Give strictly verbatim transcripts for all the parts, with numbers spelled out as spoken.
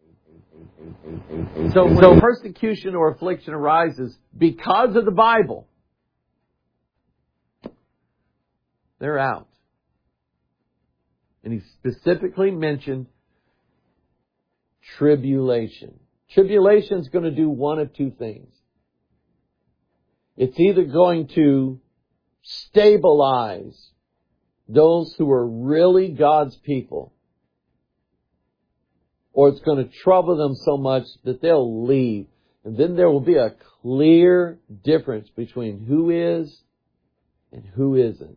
So when persecution or affliction arises because of the Bible, they're out. And he specifically mentioned tribulation. Tribulation is going to do one of two things. It's either going to stabilize those who are really God's people, or it's going to trouble them so much that they'll leave. And then there will be a clear difference between who is and who isn't.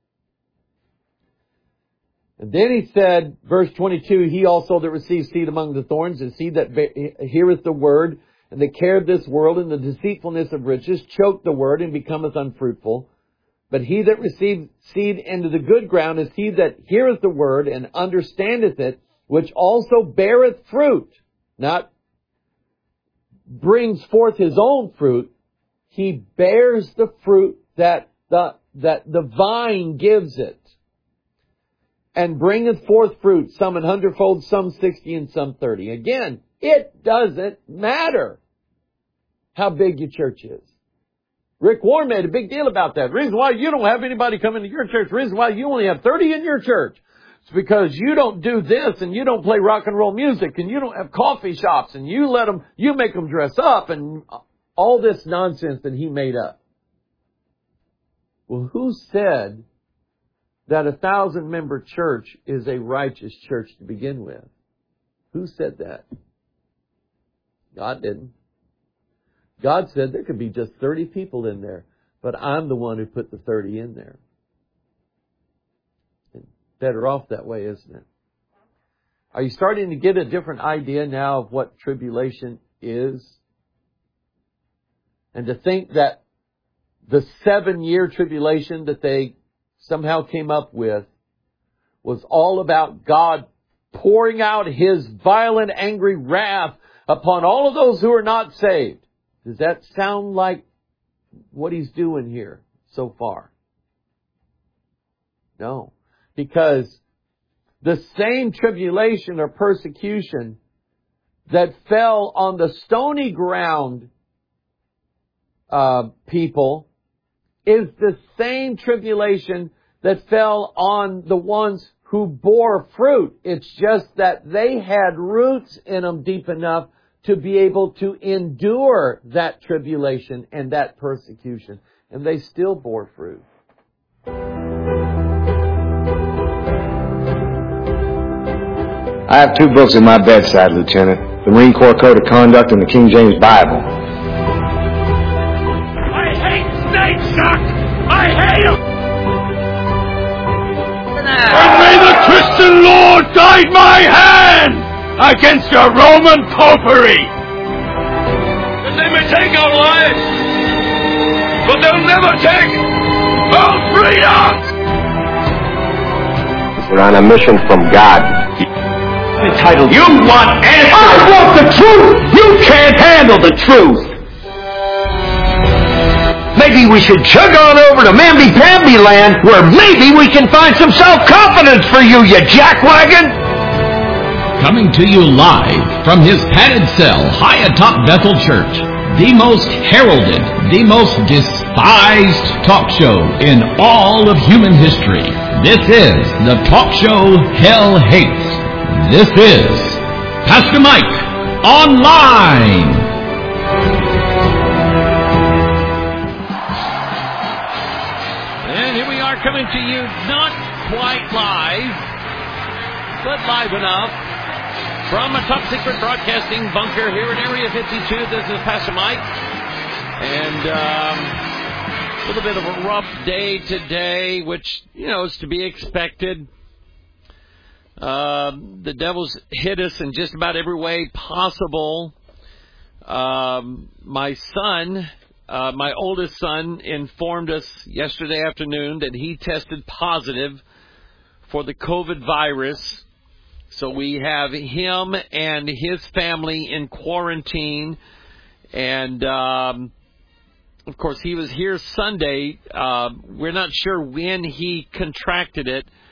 And then he said, verse twenty-two, he also that receives seed among the thorns is he that heareth the word, and the care of this world and the deceitfulness of riches choke the word and becometh unfruitful. But he that receives seed into the good ground is he that heareth the word and understandeth it, which also beareth fruit, not brings forth his own fruit. He bears the fruit that the, that the vine gives it, and bringeth forth fruit, some an hundredfold, some sixty, and some thirty. Again, it doesn't matter how big your church is. Rick Warren made a big deal about that. The reason why you don't have anybody come into your church, the reason why you only have thirty in your church, it's because you don't do this, and you don't play rock and roll music, and you don't have coffee shops, and you let them, you make them dress up, and all this nonsense that he made up. Well, who said that a thousand member church is a righteous church to begin with? Who said that? God didn't. God said there could be just thirty people in there, but I'm the one who put the thirty in there. And better off that way, isn't it? Are you starting to get a different idea now of what tribulation is? And to think that the seven-year tribulation that they somehow came up with was all about God pouring out His violent, angry wrath upon all of those who are not saved. Does that sound like what He's doing here so far? No. Because the same tribulation or persecution that fell on the stony ground uh, people is the same tribulation that fell on the ones who bore fruit. It's just that they had roots in them deep enough to be able to endure that tribulation and that persecution. And they still bore fruit. I have two books at my bedside, Lieutenant. The Marine Corps Code of Conduct and the King James Bible. I hate snakes, Chuck! I hate them! And may the Christian Lord guide my hand against your Roman popery! That they may take our lives, but they'll never take our freedom! We're on a mission from God. Entitled, you want answers! I want the truth! You can't handle the truth! Maybe we should chug on over to Mamby-Pamby land, where maybe we can find some self-confidence for you, you jackwagon! Coming to you live from his padded cell high atop Bethel Church, the most heralded, the most despised talk show in all of human history. This is the talk show Hell Hates. This is Pastor Mike Online. And here we are coming to you not quite live, but live enough from a top secret broadcasting bunker here in Area fifty-two. This is Pastor Mike. And um, a little bit of a rough day today, which, you know, is to be expected. Uh, the devil's hit us in just about every way possible. Um, my son, uh, my oldest son, informed us yesterday afternoon that he tested positive for the COVID virus. So we have him and his family in quarantine. And, um, of course, he was here Sunday. Uh, we're not sure when he contracted it.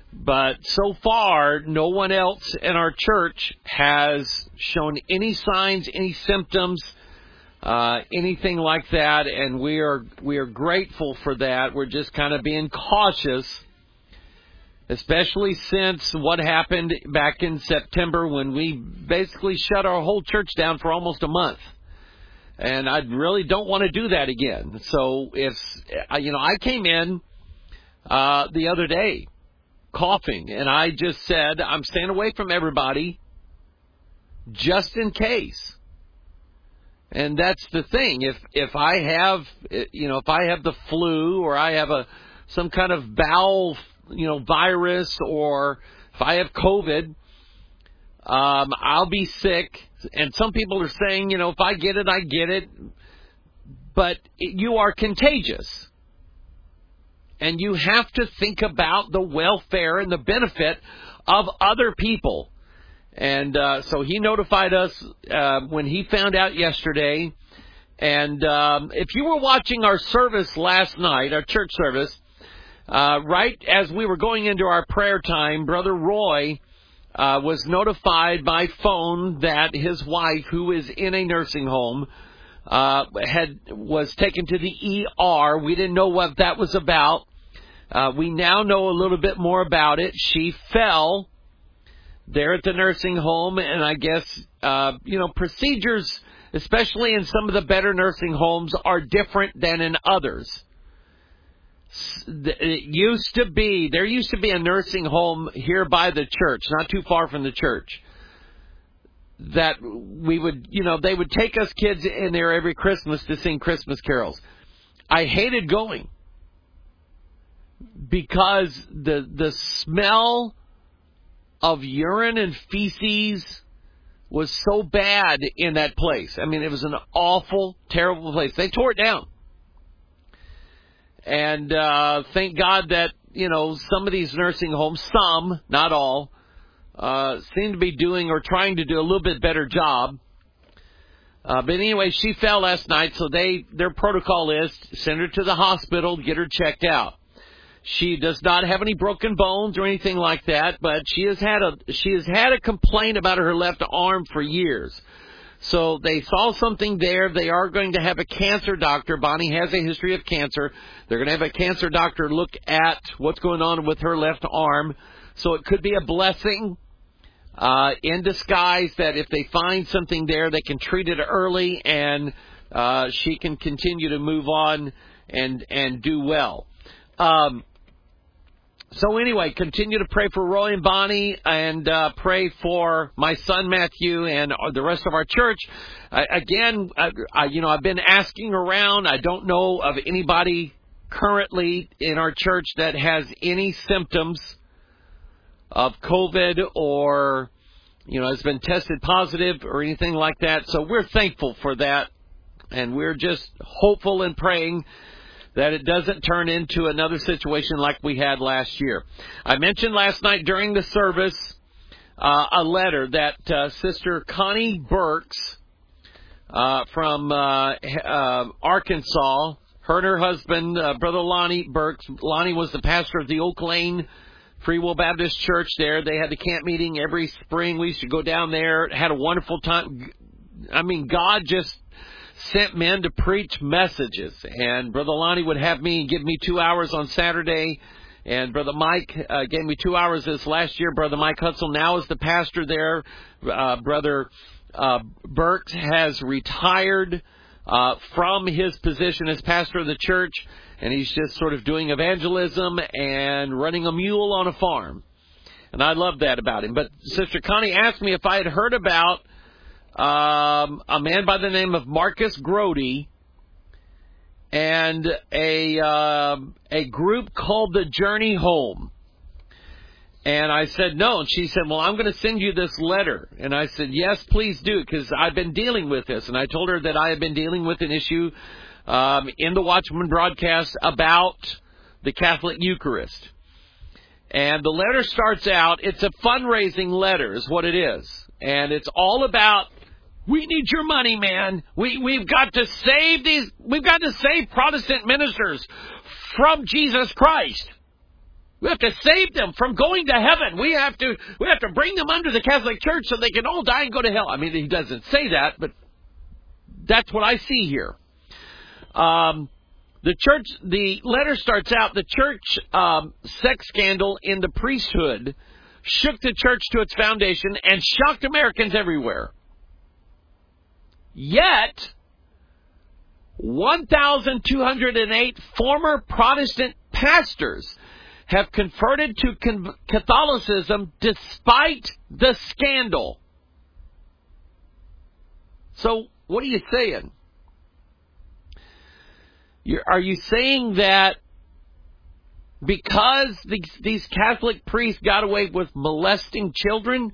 But so far, no one else in our church has shown any signs, any symptoms, uh, anything like that, and we are we are grateful for that. We're just kind of being cautious, especially since what happened back in September when we basically shut our whole church down for almost a month. And I really don't want to do that again. So if, you know, I came in uh, the other day coughing, and I just said, I'm staying away from everybody just in case. And that's the thing. If if I have, you know, if I have the flu or I have a some kind of bowel, you know, virus, or if I have COVID, um, I'll be sick. And some people are saying, you know, if I get it, I get it. But you are contagious. And you have to think about the welfare and the benefit of other people. And uh, so he notified us uh, when he found out yesterday. And um, if you were watching our service last night, our church service, uh, right as we were going into our prayer time, Brother Roy uh, was notified by phone that his wife, who is in a nursing home, uh, had was taken to the E R. We didn't know what that was about. Uh, we now know a little bit more about it. She fell there at the nursing home, and I guess, uh, you know, procedures, especially in some of the better nursing homes, are different than in others. It used to be, there used to be a nursing home here by the church, not too far from the church, that we would, you know, they would take us kids in there every Christmas to sing Christmas carols. I hated going because the the smell of urine and feces was so bad in that place. I mean, it was an awful, terrible place. They tore it down. And uh, thank God that, you know, some of these nursing homes, some, not all, uh, seem to be doing or trying to do a little bit better job. Uh, but anyway, she fell last night, so they their protocol is send her to the hospital, get her checked out. She does not have any broken bones or anything like that, but she has had a she has had a complaint about her left arm for years. So they saw something there. They are going to have a cancer doctor. Bonnie has a history of cancer. They're going to have a cancer doctor look at what's going on with her left arm. So it could be a blessing uh, in disguise that if they find something there, they can treat it early, and uh, she can continue to move on and and do well. Um, so anyway, continue to pray for Roy and Bonnie, and uh, pray for my son Matthew and the rest of our church. Uh, again, I, I, you know, I've been asking around. I don't know of anybody currently in our church that has any symptoms of COVID or, you know, has been tested positive or anything like that. So we're thankful for that, and we're just hopeful and praying that it doesn't turn into another situation like we had last year. I mentioned last night during the service uh, a letter that uh, Sister Connie Burks uh, from uh, uh, Arkansas, her and her husband, uh, Brother Lonnie Burks. Lonnie was the pastor of the Oak Lane Free Will Baptist Church there. They had the camp meeting every spring. We used to go down there, had a wonderful time. I mean, God just sent men to preach messages, and Brother Lonnie would have me give me two hours on Saturday, and Brother Mike uh, gave me two hours this last year. Brother Mike Hutzel now is the pastor there. Uh, Brother uh, Burks has retired uh, from his position as pastor of the church, and he's just sort of doing evangelism and running a mule on a farm, and I love that about him. But Sister Connie asked me if I had heard about Um, a man by the name of Marcus Grody and a uh, a group called the Journey Home. And I said, no. And she said, well, I'm going to send you this letter. And I said, yes, please do, because I've been dealing with this. And I told her that I have been dealing with an issue um, in the Watchman broadcast about the Catholic Eucharist. And the letter starts out, it's a fundraising letter is what it is. And it's all about, we need your money, man. We, we've got to save these, we've got to save Protestant ministers from Jesus Christ. We have to save them from going to heaven. We have to we have to bring them under the Catholic Church so they can all die and go to hell. I mean, he doesn't say that, but that's what I see here. Um, the church, the letter starts out, the church um, sex scandal in the priesthood shook the church to its foundation and shocked Americans everywhere. Yet, one thousand two hundred eight former Protestant pastors have converted to Catholicism despite the scandal. So, what are you saying? You're, are you saying that because these, these Catholic priests got away with molesting children,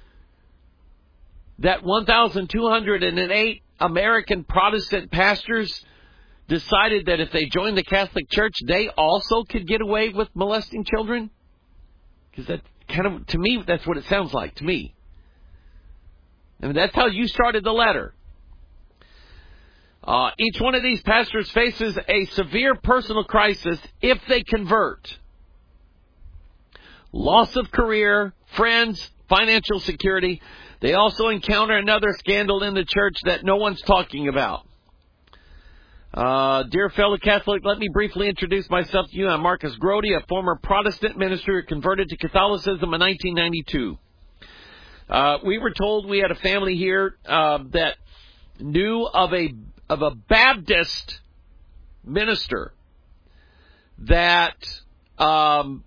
that one thousand two hundred eight American Protestant pastors decided that if they joined the Catholic Church, they also could get away with molesting children? Because that kind of, to me, that's what it sounds like to me. I mean, that's how you started the letter. Uh, each one of these pastors faces a severe personal crisis if they convert. Loss of career, friends, financial security. They also encounter another scandal in the church that no one's talking about. Uh, dear fellow Catholic, let me briefly introduce myself to you. I'm Marcus Grody, a former Protestant minister who converted to Catholicism in nineteen ninety-two. Uh, we were told we had a family here uh, that knew of a of a Baptist minister that um,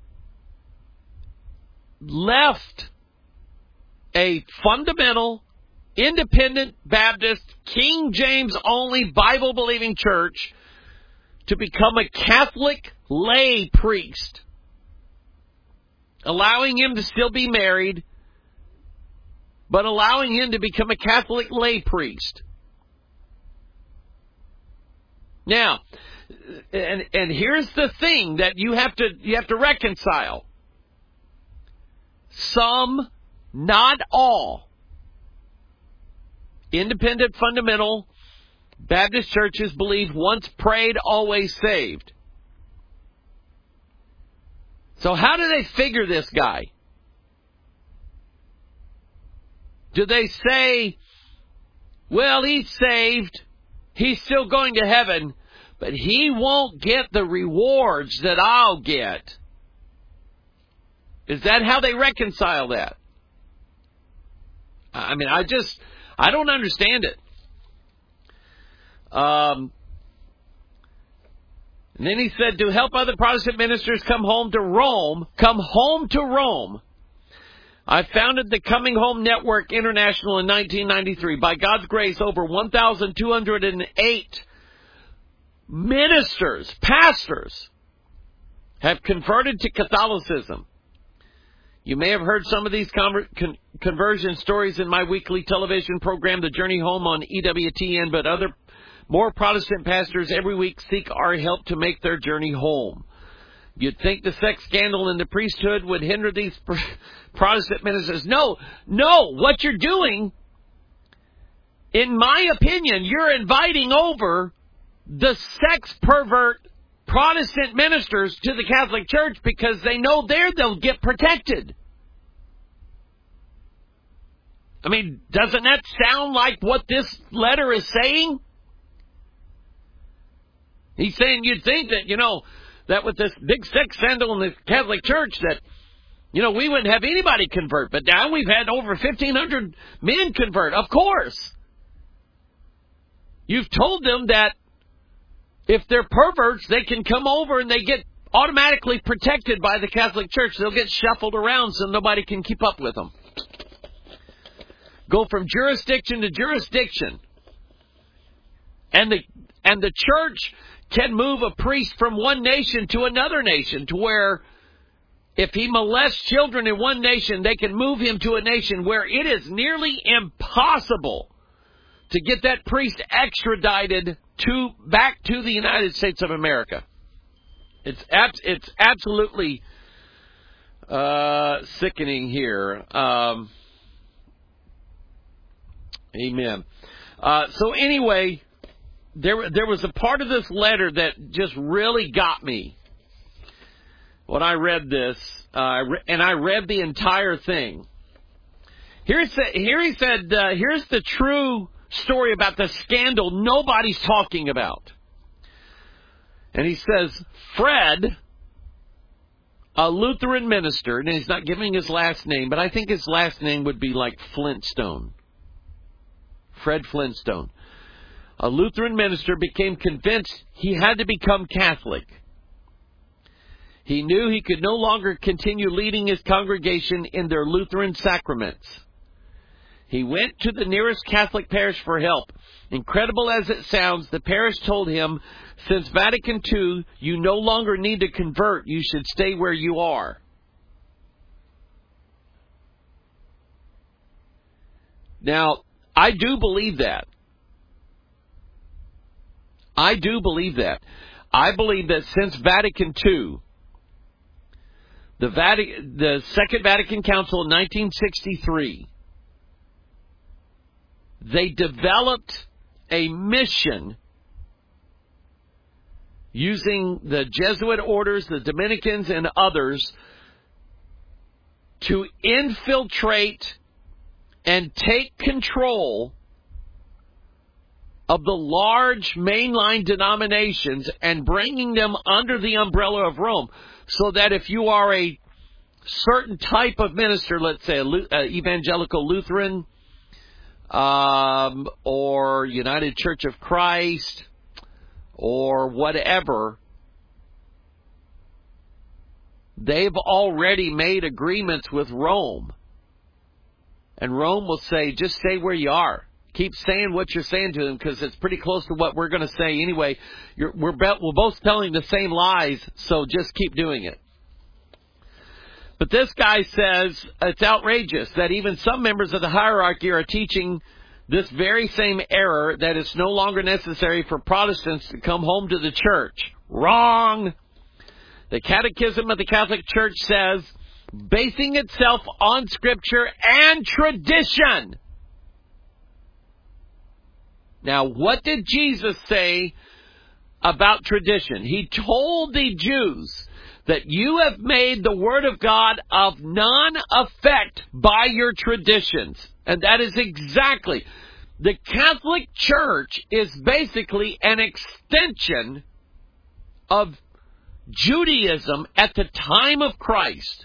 left a fundamental, independent Baptist, King James only, Bible believing church to become a Catholic lay priest, allowing him to still be married, but allowing him to become a Catholic lay priest. Now, and and here's the thing that you have to you have to reconcile. Some, not all, independent fundamental Baptist churches believe once prayed, always saved. So how do they figure this guy? Do they say, well, he's saved, he's still going to heaven, but he won't get the rewards that I'll get? Is that how they reconcile that? I mean, I just, I don't understand it. Um, and then he said, to help other Protestant ministers come home to Rome, come home to Rome, I founded the Coming Home Network International in nineteen ninety-three. By God's grace, over one thousand two hundred eight ministers, pastors, have converted to Catholicism. You may have heard some of these conver- con- conversion stories in my weekly television program, The Journey Home, on E W T N, but other more Protestant pastors every week seek our help to make their journey home. You'd think the sex scandal in the priesthood would hinder these pr- Protestant ministers. No, no, what you're doing, in my opinion, you're inviting over the sex pervert Protestant ministers to the Catholic Church because they know there they'll get protected. I mean, doesn't that sound like what this letter is saying? He's saying you'd think that, you know, that with this big sex scandal in the Catholic Church that, you know, we wouldn't have anybody convert. But now we've had over fifteen hundred men convert. Of course. You've told them that if they're perverts, they can come over and they get automatically protected by the Catholic Church. They'll get shuffled around so nobody can keep up with them. Go from jurisdiction to jurisdiction. And the and the church can move a priest from one nation to another nation, to where if he molests children in one nation, they can move him to a nation where it is nearly impossible to get that priest extradited to back to the United States of America. It's abs- it's absolutely uh, sickening here. Um, amen. Uh, so anyway, there there was a part of this letter that just really got me. when I read this, uh, and I read the entire thing. Here, here he said, uh, here's the true story about the scandal nobody's talking about. And he says, Fred, a Lutheran minister, and he's not giving his last name, but I think his last name would be like Flintstone. Fred Flintstone. A Lutheran minister became convinced he had to become Catholic. He knew he could no longer continue leading his congregation in their Lutheran sacraments. He went to the nearest Catholic parish for help. Incredible as it sounds, the parish told him, since Vatican Two, you no longer need to convert. You should stay where you are. Now, I do believe that. I do believe that. I believe that since Vatican Two, the, Vatican, the Second Vatican Council in nineteen sixty-three, they developed a mission using the Jesuit orders, the Dominicans, and others to infiltrate and take control of the large mainline denominations and bringing them under the umbrella of Rome, so that if you are a certain type of minister, let's say an evangelical Lutheran, Um, or United Church of Christ, or whatever, they've already made agreements with Rome. And Rome will say, just stay where you are. Keep saying what you're saying to them, because it's pretty close to what we're going to say anyway. You're, we're, be- we're both telling the same lies, so just keep doing it. But this guy says it's outrageous that even some members of the hierarchy are teaching this very same error, that it's no longer necessary for Protestants to come home to the church. Wrong! The Catechism of the Catholic Church says, basing itself on Scripture and tradition. Now, what did Jesus say about tradition? He told the Jews that you have made the Word of God of none effect by your traditions. And that is exactly. The Catholic Church is basically an extension of Judaism at the time of Christ.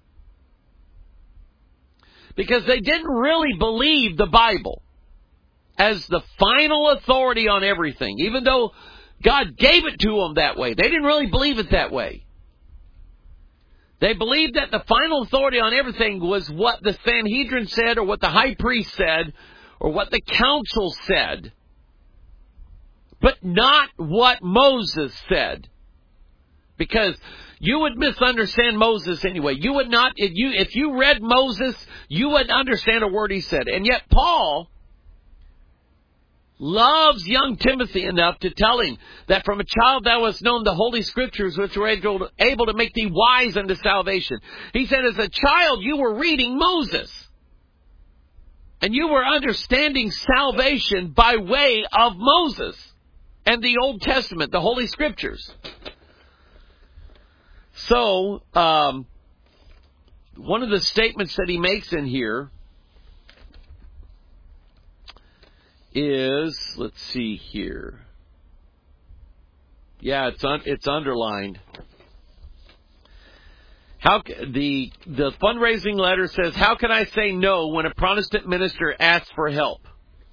Because they didn't really believe the Bible as the final authority on everything. Even though God gave it to them that way, they didn't really believe it that way. They believed that the final authority on everything was what the Sanhedrin said, or what the high priest said, or what the council said, but not what Moses said. Because you would misunderstand Moses anyway. You would not, if you, if you read Moses, you wouldn't understand a word he said. And yet Paul loves young Timothy enough to tell him that from a child thou hast known the Holy Scriptures, which were able, able to make thee wise unto salvation. He said, as a child you were reading Moses. And you were understanding salvation by way of Moses and the Old Testament, the Holy Scriptures. So, um, one of the statements that he makes in here is, let's see here. Yeah, it's un, it's underlined. How the the fundraising letter says, how can I say no when a Protestant minister asks for help?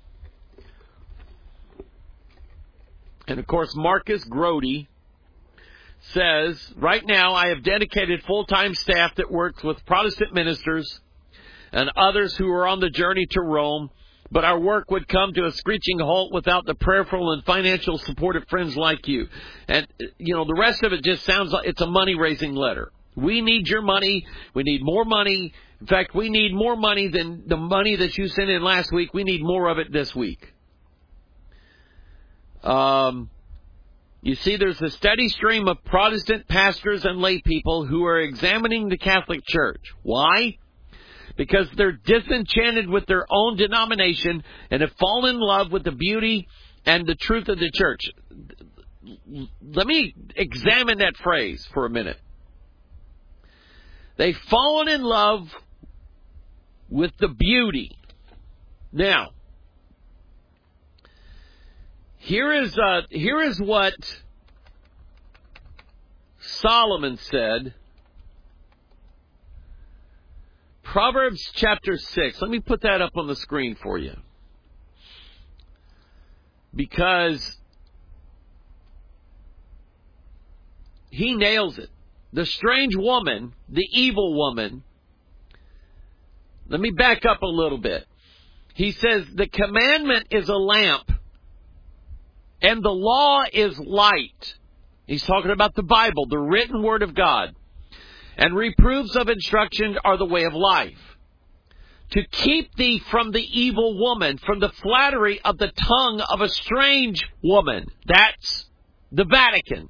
And of course, Marcus Grody says, right now I have dedicated full-time staff that works with Protestant ministers and others who are on the journey to Rome, but our work would come to a screeching halt without the prayerful and financial support of friends like you. And, you know, the rest of it just sounds like it's a money-raising letter. We need your money. We need more money. In fact, we need more money than the money that you sent in last week. We need more of it this week. Um, you see, there's a steady stream of Protestant pastors and lay people who are examining the Catholic Church. Why? Because they're disenchanted with their own denomination and have fallen in love with the beauty and the truth of the church. Let me examine that phrase for a minute. They've fallen in love with the beauty. Now, here is uh, here is what Solomon said. Proverbs chapter six. Let me put that up on the screen for you. Because he nails it. The strange woman, the evil woman. Let me back up a little bit. He says, the commandment is a lamp, and the law is light. He's talking about the Bible, the written word of God. And reproofs of instruction are the way of life. To keep thee from the evil woman, from the flattery of the tongue of a strange woman. That's the Vatican.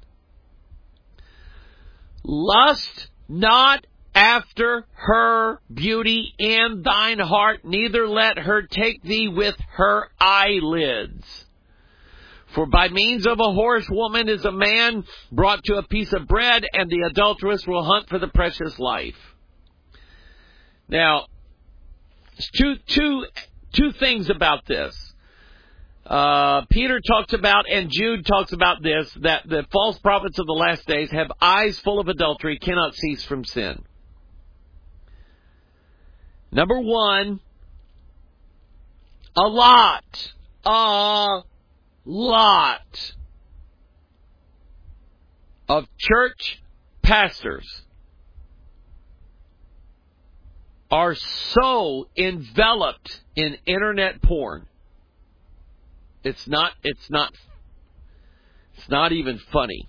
Lust not after her beauty in thine heart, neither let her take thee with her eyelids. For by means of a whorish woman is a man brought to a piece of bread, and the adulteress will hunt for the precious life. Now, two, two, two things about this. Uh, Peter talks about, and Jude talks about this, that the false prophets of the last days have eyes full of adultery, cannot cease from sin. Number one, a lot, a lot of church pastors are so enveloped in internet porn. It's not, it's not, it's not even funny.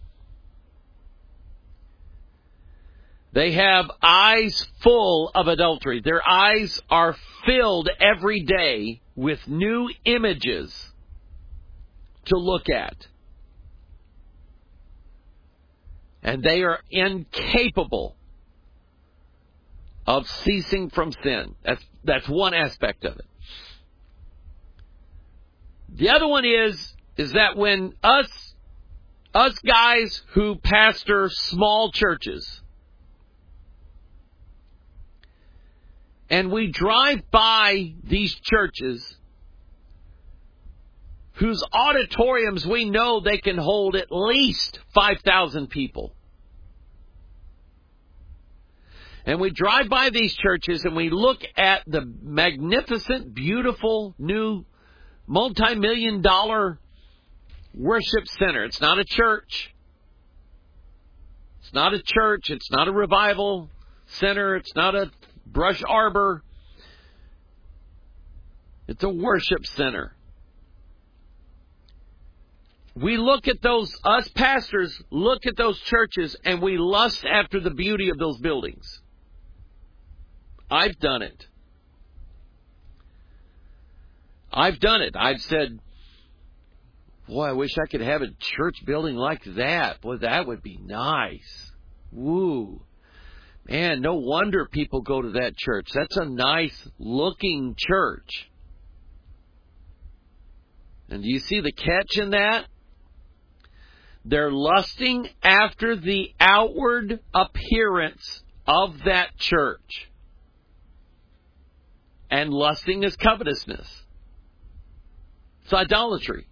They have eyes full of adultery. Their eyes are filled every day with new images to look at. And they are incapable of ceasing from sin. That's, that's one aspect of it. The other one is, is that when us, us guys who pastor small churches, and we drive by these churches whose auditoriums we know they can hold at least five thousand people. And we drive by these churches and we look at the magnificent, beautiful, new, multi-million dollar worship center. It's not a church. It's not a church. It's not a revival center. It's not a brush arbor. It's a worship center. We look at those, us pastors look at those churches and we lust after the beauty of those buildings. I've done it. I've done it. I've said, boy, I wish I could have a church building like that. Boy, that would be nice. Woo. Man, no wonder people go to that church. That's a nice looking church. And do you see the catch in that? They're lusting after the outward appearance of that church. And lusting is covetousness. It's idolatry.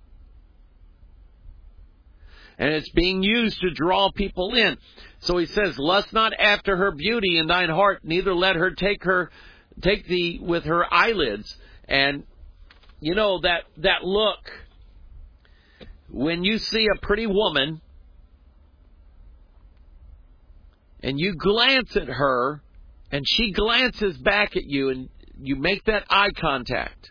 And it's being used to draw people in. So he says, lust not after her beauty in thine heart, neither let her take her, take thee with her eyelids. And, you know, that, that look, when you see a pretty woman, and you glance at her, and she glances back at you, and you make that eye contact.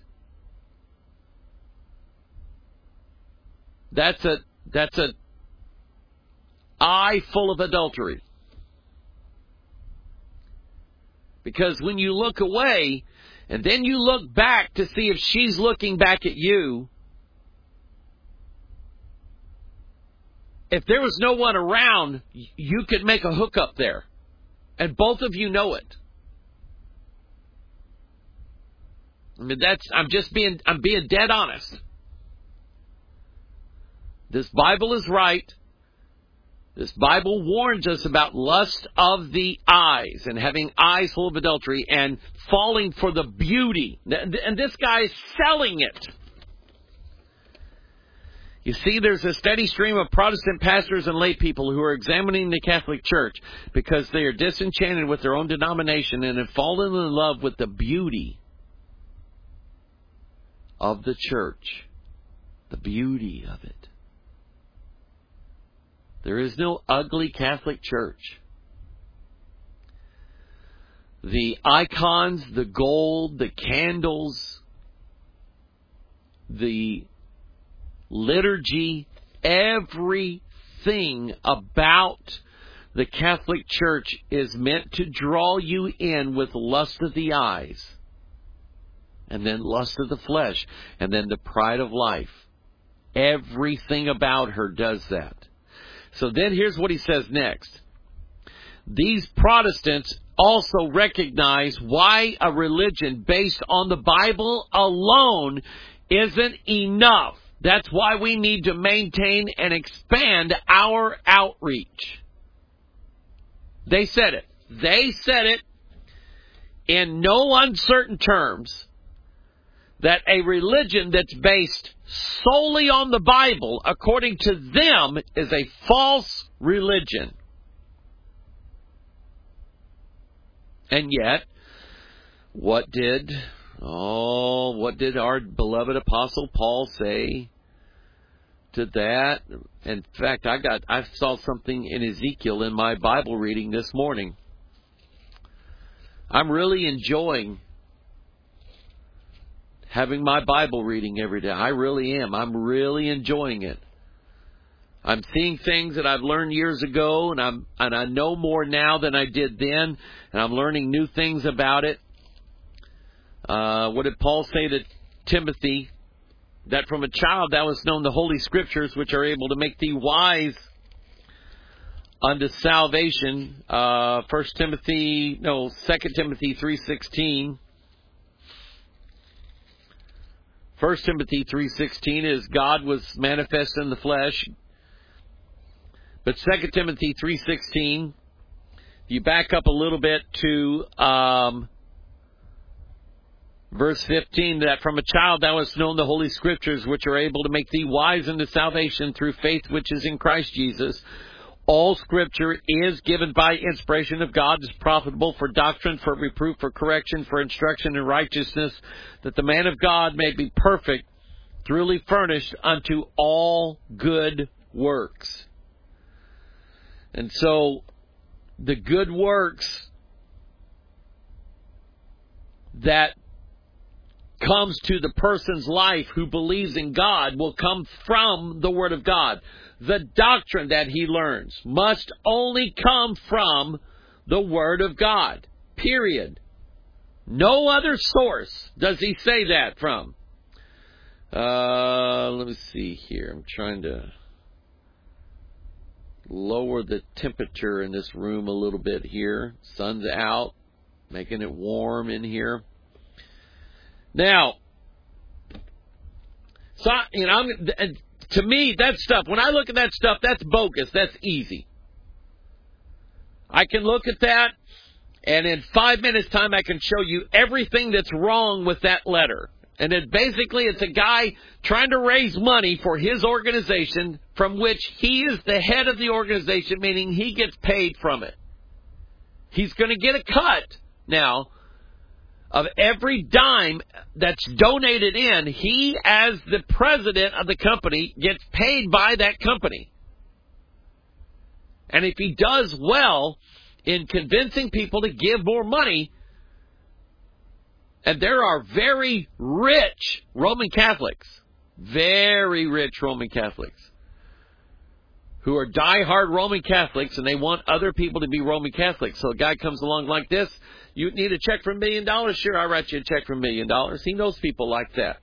That's a, that's a eye full of adultery. Because when you look away, and then you look back to see if she's looking back at you, if there was no one around, you could make a hookup there. And both of you know it. I mean, that's, I'm just being, I'm being dead honest. This Bible is right. This Bible warns us about lust of the eyes and having eyes full of adultery and falling for the beauty. And this guy is selling it. You see, there's a steady stream of Protestant pastors and lay people who are examining the Catholic Church because they are disenchanted with their own denomination and have fallen in love with the beauty of the church. The beauty of it. There is no ugly Catholic Church. The icons, the gold, the candles, the liturgy, everything about the Catholic Church is meant to draw you in with lust of the eyes, and then lust of the flesh, and then the pride of life. Everything about her does that. So then here's what he says next. These Protestants also recognize why a religion based on the Bible alone isn't enough. That's why we need to maintain and expand our outreach. They said it. They said it in no uncertain terms that a religion that's based solely on the Bible, according to them, is a false religion. And yet, what did, oh, what did our beloved Apostle Paul say to that? In fact, I got, I saw something in Ezekiel in my Bible reading this morning. I'm really enjoying having my Bible reading every day. I really am. I'm really enjoying it. I'm seeing things that I've learned years ago, and I'm and I know more now than I did then, and I'm learning new things about it. Uh, what did Paul say to Timothy? That from a child thou hast known the Holy Scriptures, which are able to make thee wise unto salvation. Uh, First Timothy, no, Second Timothy three sixteen. First Timothy three sixteen is God was manifest in the flesh. But Second Timothy three sixteen, if you back up a little bit to um, verse fifteen, that from a child thou hast known the Holy Scriptures, which are able to make thee wise unto salvation through faith which is in Christ Jesus. All Scripture is given by inspiration of God, is profitable for doctrine, for reproof, for correction, for instruction in righteousness, that the man of God may be perfect, thoroughly furnished unto all good works. And so, the good works that comes to the person's life who believes in God will come from the Word of God. The doctrine that he learns must only come from the Word of God. Period. No other source does he say that from. Uh, let me see here. I'm trying to lower the temperature in this room a little bit here. Sun's out, making it warm in here. Now, so, you know, I'm, to me, that stuff, when I look at that stuff, that's bogus. That's easy. I can look at that, and in five minutes' time, I can show you everything that's wrong with that letter. And it basically, it's a guy trying to raise money for his organization, from which he is the head of the organization, meaning he gets paid from it. He's going to get a cut now of every dime that's donated in. He, as the president of the company, gets paid by that company. And if he does well in convincing people to give more money, and there are very rich Roman Catholics, very rich Roman Catholics, who are diehard Roman Catholics, and they want other people to be Roman Catholics. So a guy comes along like this, you need a check for a million dollars? Sure, I'll write you a check for a million dollars. He knows people like that.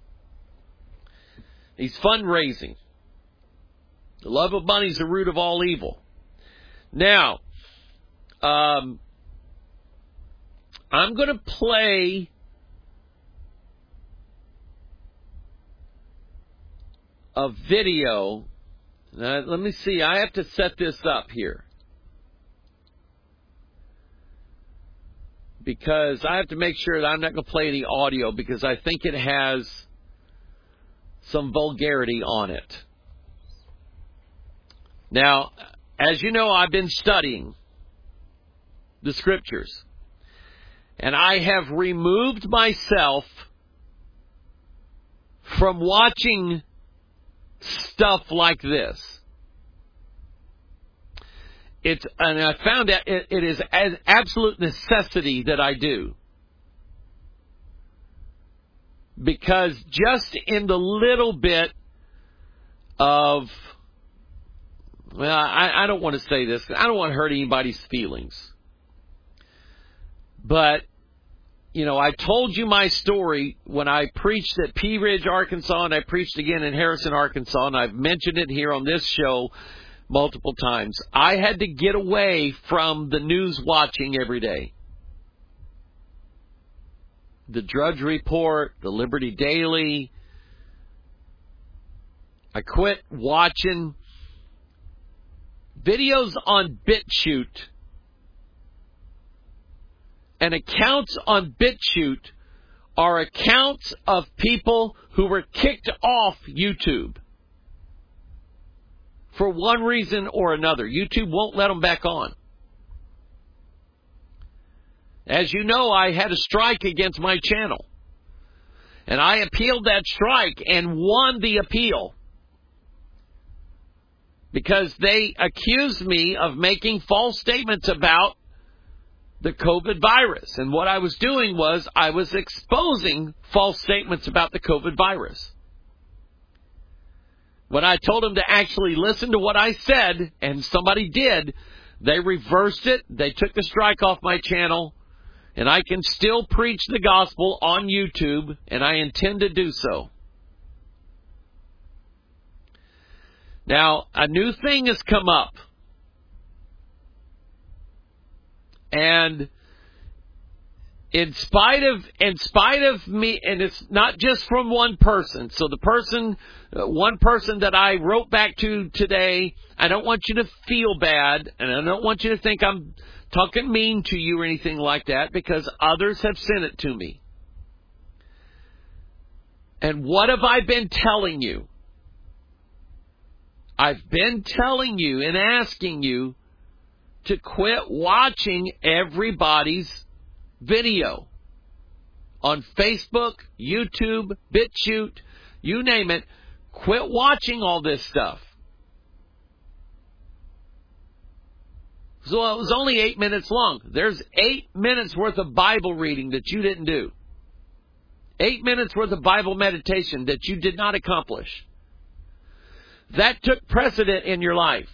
He's fundraising. The love of money is the root of all evil. Now, um, I'm going to play a video. Uh, let me see. I have to set this up here. Because I have to make sure that I'm not going to play any audio because I think it has some vulgarity on it. Now, as you know, I've been studying the Scriptures. And I have removed myself from watching stuff like this. It's, and I found that it, it is an absolute necessity that I do. Because just in the little bit of, well, I, I don't want to say this. I don't want to hurt anybody's feelings. But, you know, I told you my story when I preached at Pea Ridge, Arkansas, and I preached again in Harrison, Arkansas, and I've mentioned it here on this show multiple times. I had to get away from the news watching every day. The Drudge Report, the Liberty Daily. I quit watching videos on BitChute. And accounts on BitChute are accounts of people who were kicked off YouTube. For one reason or another. YouTube won't let them back on. As you know, I had a strike against my channel. And I appealed that strike and won the appeal. Because they accused me of making false statements about the COVID virus. And what I was doing was I was exposing false statements about the COVID virus. When I told them to actually listen to what I said, and somebody did, they reversed it. They took the strike off my channel, and I can still preach the gospel on YouTube, and I intend to do so. Now, a new thing has come up. And in spite of, in spite of me, and it's not just from one person. So the person, one person that I wrote back to today, I don't want you to feel bad, and I don't want you to think I'm talking mean to you or anything like that, because others have sent it to me. And what have I been telling you? I've been telling you and asking you to quit watching everybody's video on Facebook, YouTube, BitChute, you name it. Quit watching all this stuff. So it was only eight minutes long. There's eight minutes worth of Bible reading that you didn't do. Eight minutes worth of Bible meditation that you did not accomplish. That took precedent in your life.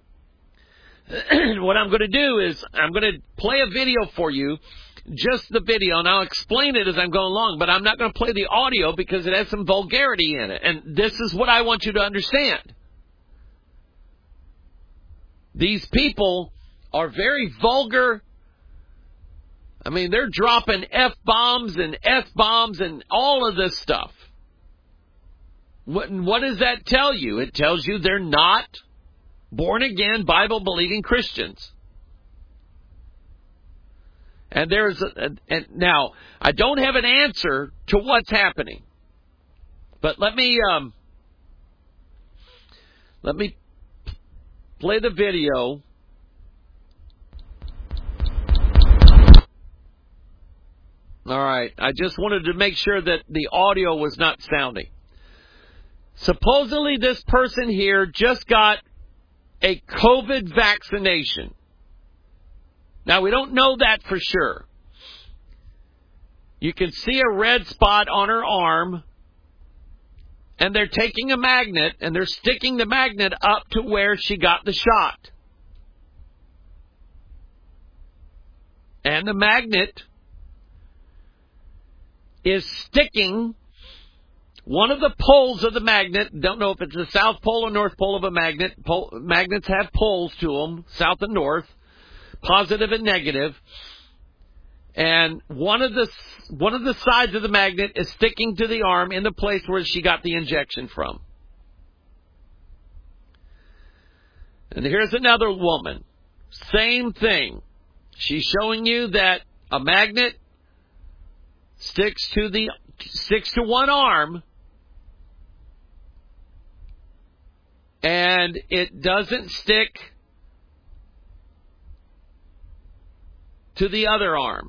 What I'm going to do is I'm going to play a video for you, just the video, and I'll explain it as I'm going along, but I'm not going to play the audio because it has some vulgarity in it. And this is what I want you to understand. These people are very vulgar. I mean, they're dropping F-bombs and F-bombs and all of this stuff. What, what does that tell you? It tells you they're not born-again, Bible-believing Christians. And there's a, and now, I don't have an answer to what's happening. But let me, um, let me play the video. All right. I just wanted to make sure that the audio was not sounding. Supposedly this person here just got a COVID vaccination. Now, we don't know that for sure. You can see a red spot on her arm, and they're taking a magnet, and they're sticking the magnet up to where she got the shot. And the magnet is sticking one of the poles of the magnet. Don't know if it's the south pole or north pole of a magnet. Pole, magnets have poles to them, south and north, positive and negative. And one of the one of the sides of the magnet is sticking to the arm in the place where she got the injection from. And here's another woman. Same thing. She's showing you that a magnet sticks to the sticks to one arm, and it doesn't stick to the other arm.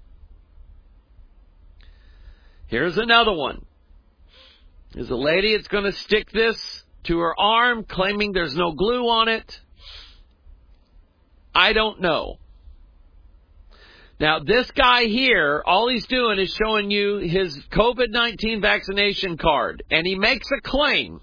Here's another one. There's a lady that's going to stick this to her arm, claiming there's no glue on it. I don't know. Now, this guy here, all he's doing is showing you his COVID nineteen vaccination card, and he makes a claim.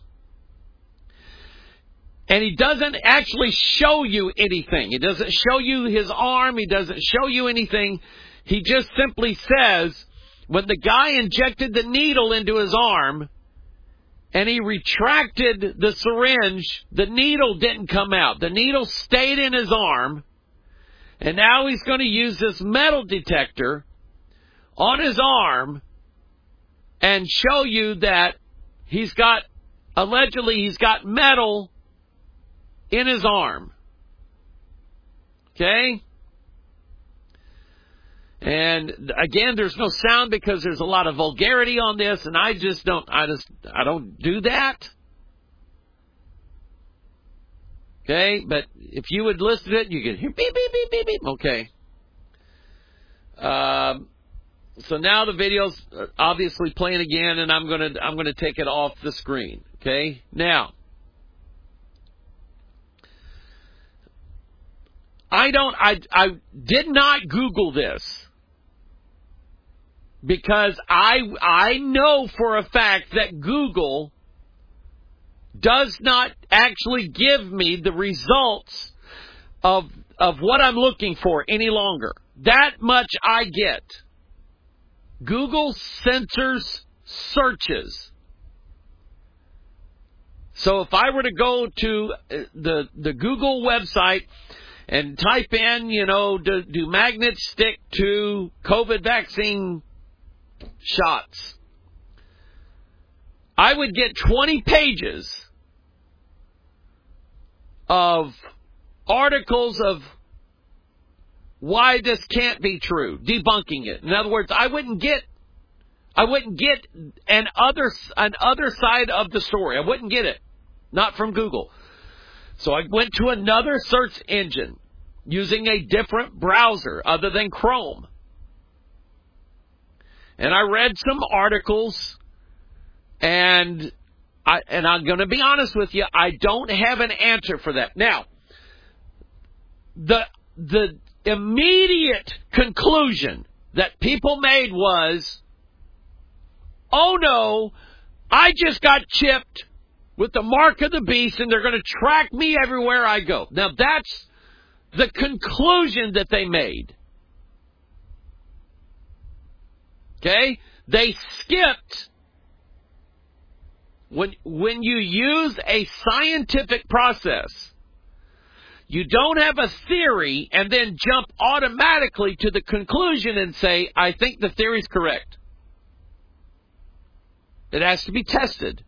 And he doesn't actually show you anything. He doesn't show you his arm. He doesn't show you anything. He just simply says, when the guy injected the needle into his arm and he retracted the syringe, the needle didn't come out. The needle stayed in his arm. And now he's going to use this metal detector on his arm and show you that he's got, allegedly he's got metal in his arm. Okay? And again, there's no sound because there's a lot of vulgarity on this, and I just don't, I just, I don't do that. Okay? But if you would listen to it, you can hear beep, beep, beep, beep, beep. Okay. Um, so now the video's obviously playing again, and I'm gonna, I'm gonna take it off the screen. Okay? Now, I don't, I, I did not Google this because I, I know for a fact that Google does not actually give me the results of, of what I'm looking for any longer. That much I get. Google censors searches. So if I were to go to the, the Google website and type in, you know, do, do magnets stick to COVID vaccine shots, I would get twenty pages of articles of why this can't be true, debunking it. In other words, I wouldn't get, I wouldn't get an other, an other side of the story. I wouldn't get it. Not from Google. So I went to another search engine using a different browser other than Chrome. And I read some articles, and I, and I'm going to be honest with you, I don't have an answer for that. Now, the the immediate conclusion that people made was, oh no, I just got chipped with the mark of the beast, and they're going to track me everywhere I go. Now, that's the conclusion that they made. Okay? They skipped. When, when you use a scientific process, you don't have a theory and then jump automatically to the conclusion and say, I think the theory's correct. It has to be tested.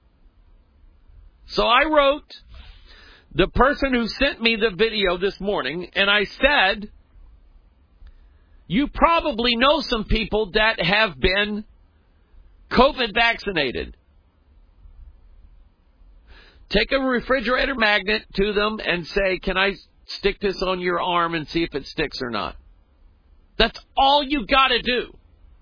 So I wrote the person who sent me the video this morning, and I said, you probably know some people that have been COVID vaccinated. Take a refrigerator magnet to them and say, can I stick this on your arm and see if it sticks or not? That's all you got to do.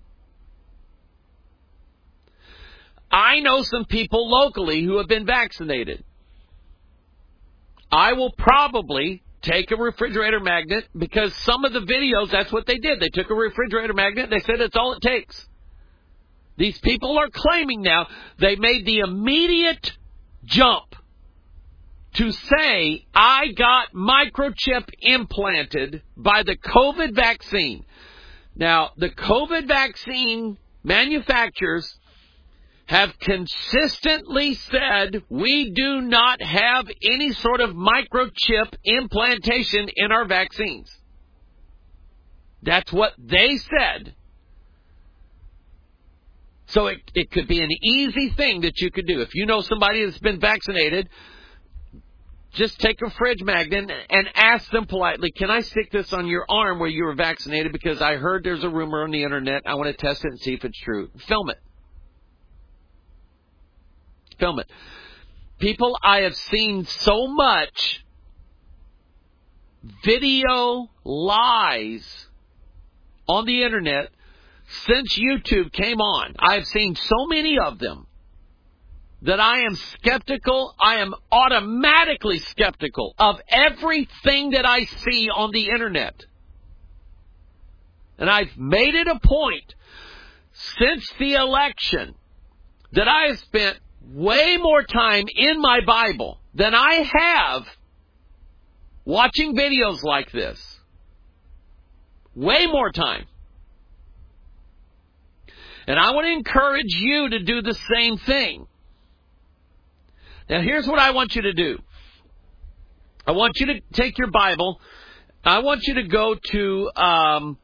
I know some people locally who have been vaccinated. I will probably take a refrigerator magnet because some of the videos, that's what they did. They took a refrigerator magnet. They said that's all it takes. These people are claiming now they made the immediate jump to say, I got microchip implanted by the COVID vaccine. Now, the COVID vaccine manufacturers have consistently said we do not have any sort of microchip implantation in our vaccines. That's what they said. So it, it could be an easy thing that you could do. If you know somebody that's been vaccinated, just take a fridge magnet and ask them politely, can I stick this on your arm where you were vaccinated because I heard there's a rumor on the internet. I want to test it and see if it's true. Film it. Film it. People, I have seen so much video lies on the internet since YouTube came on. I have seen so many of them that I am skeptical. I am automatically skeptical of everything that I see on the internet. And I've made it a point since the election that I have spent way more time in my Bible than I have watching videos like this. Way more time. And I want to encourage you to do the same thing. Now, here's what I want you to do. I want you to take your Bible. I want you to go to um,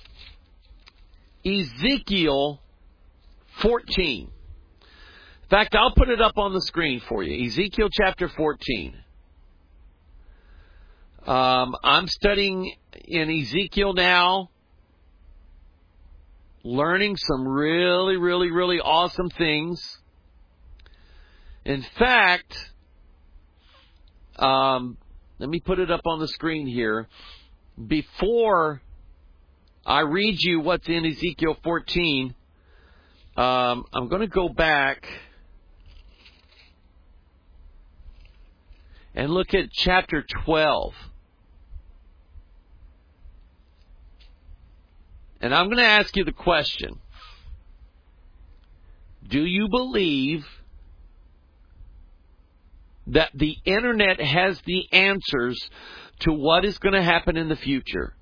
Ezekiel fourteen. In fact, I'll put it up on the screen for you. Ezekiel chapter fourteen. Um, I'm studying in Ezekiel now, learning some really, really, really awesome things. In fact, um, let me put it up on the screen here. Before I read you what's in Ezekiel fourteen, um, I'm going to go back and look at chapter twelve. And I'm going to ask you the question. Do you believe that the internet has the answers to what is going to happen in the future?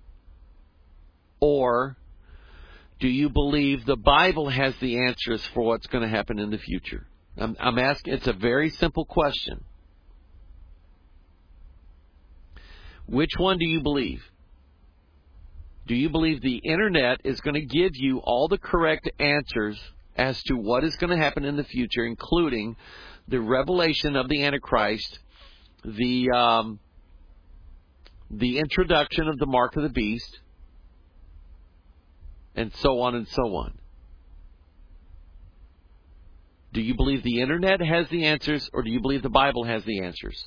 Or do you believe the Bible has the answers for what's going to happen in the future? I'm, I'm asking, it's a very simple question. Which one do you believe? Do you believe the internet is going to give you all the correct answers as to what is going to happen in the future, including the revelation of the Antichrist, the um, the introduction of the mark of the beast, and so on and so on? Do you believe the internet has the answers, or do you believe the Bible has the answers?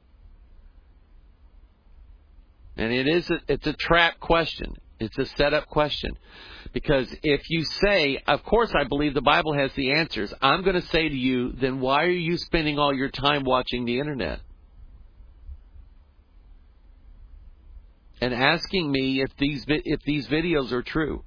And it is a, it's a trap question. It's a setup question. Because if you say, of course I believe the Bible has the answers, I'm going to say to you, then why are you spending all your time watching the internet? And asking me if these if these videos are true.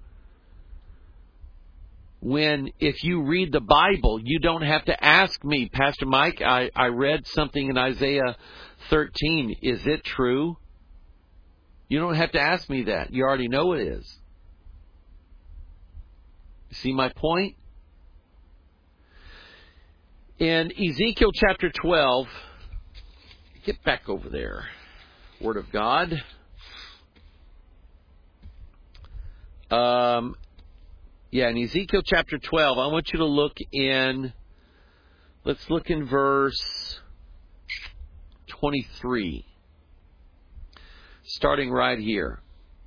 When, if you read the Bible, you don't have to ask me, Pastor Mike, I, I read something in Isaiah thirteen. Is it true? You don't have to ask me that. You already know it is. See my point? In Ezekiel chapter twelve, get back over there. Word of God. Um, yeah, in Ezekiel chapter twelve, I want you to look in, let's look in verse twenty-three. Starting right here.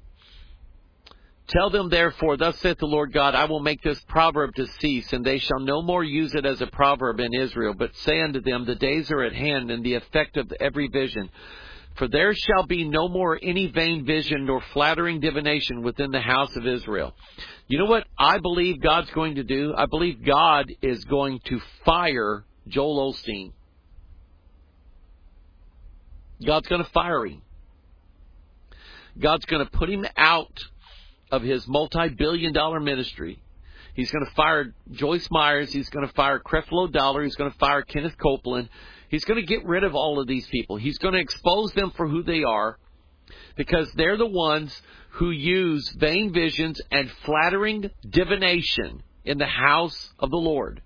Tell them therefore, thus saith the Lord God, I will make this proverb to cease, and they shall no more use it as a proverb in Israel, but say unto them, the days are at hand, and the effect of every vision. For there shall be no more any vain vision nor flattering divination within the house of Israel. You know what I believe God's going to do? I believe God is going to fire Joel Osteen. God's going to fire him. God's going to put him out of his multi-billion dollar ministry. He's going to fire Joyce Myers. He's going to fire Creflo Dollar. He's going to fire Kenneth Copeland. He's going to get rid of all of these people. He's going to expose them for who they are, because they're the ones who use vain visions and flattering divination in the house of the Lord.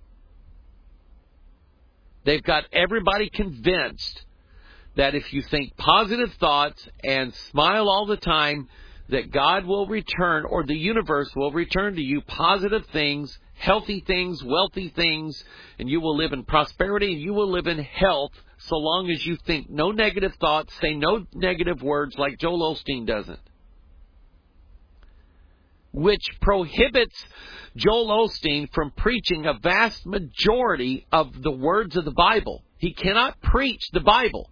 They've got everybody convinced that if you think positive thoughts and smile all the time, that God will return, or the universe will return to you positive things, healthy things, wealthy things, and you will live in prosperity and you will live in health so long as you think no negative thoughts, say no negative words like Joel Osteen doesn't. Which prohibits Joel Osteen from preaching a vast majority of the words of the Bible. He cannot preach the Bible.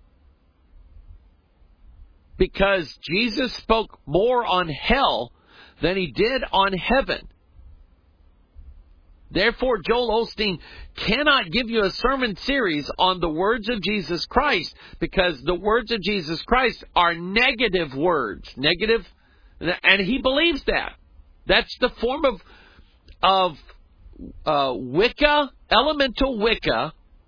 Because Jesus spoke more on hell than he did on heaven. Therefore, Joel Osteen cannot give you a sermon series on the words of Jesus Christ, because the words of Jesus Christ are negative words. Negative, and he believes that. That's the form of, of uh, Wicca, elemental Wicca.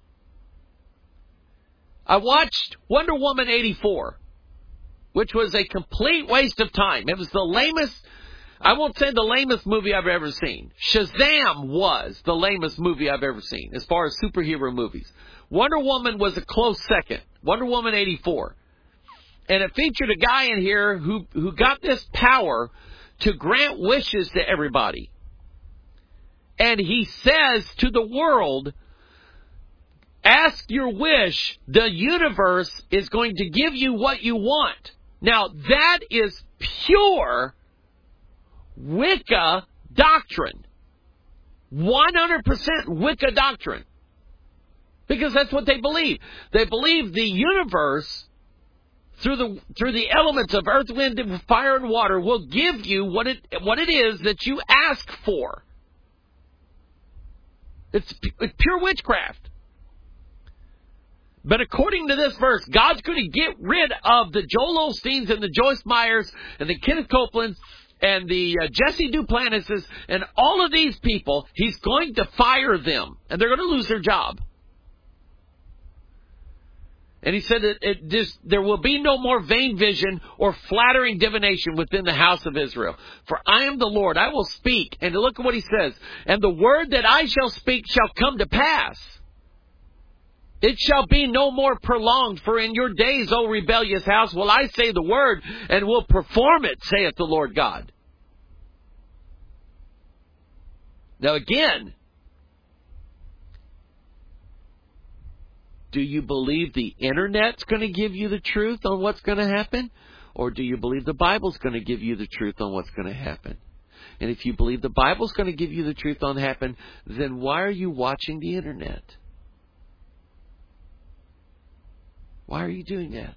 I watched Wonder Woman eighty-four. Which was a complete waste of time. It was the lamest, I won't say the lamest movie I've ever seen. Shazam was the lamest movie I've ever seen as far as superhero movies. Wonder Woman was a close second. Wonder Woman eighty-four. And it featured a guy in here who, who got this power to grant wishes to everybody. And he says to the world, ask your wish, the universe is going to give you what you want. Now, that is pure Wicca doctrine. one hundred percent Wicca doctrine. Because that's what they believe. They believe the universe, through the through the elements of earth, wind, fire, and water, will give you what it what it is that you ask for. It's, it's pure witchcraft. But according to this verse, God's going to get rid of the Joel Osteens and the Joyce Meyers and the Kenneth Copelands and the uh, Jesse Duplanises and all of these people. He's going to fire them, and they're going to lose their job. And he said that it just, there will be no more vain vision or flattering divination within the house of Israel. For I am the Lord, I will speak. And look at what he says. And the word that I shall speak shall come to pass. It shall be no more prolonged, for in your days, O rebellious house, will I say the word, and will perform it, saith the Lord God. Now again, do you believe the Internet's going to give you the truth on what's going to happen? Or do you believe the Bible's going to give you the truth on what's going to happen? And if you believe the Bible's going to give you the truth on happen, then why are you watching the Internet? Why are you doing that?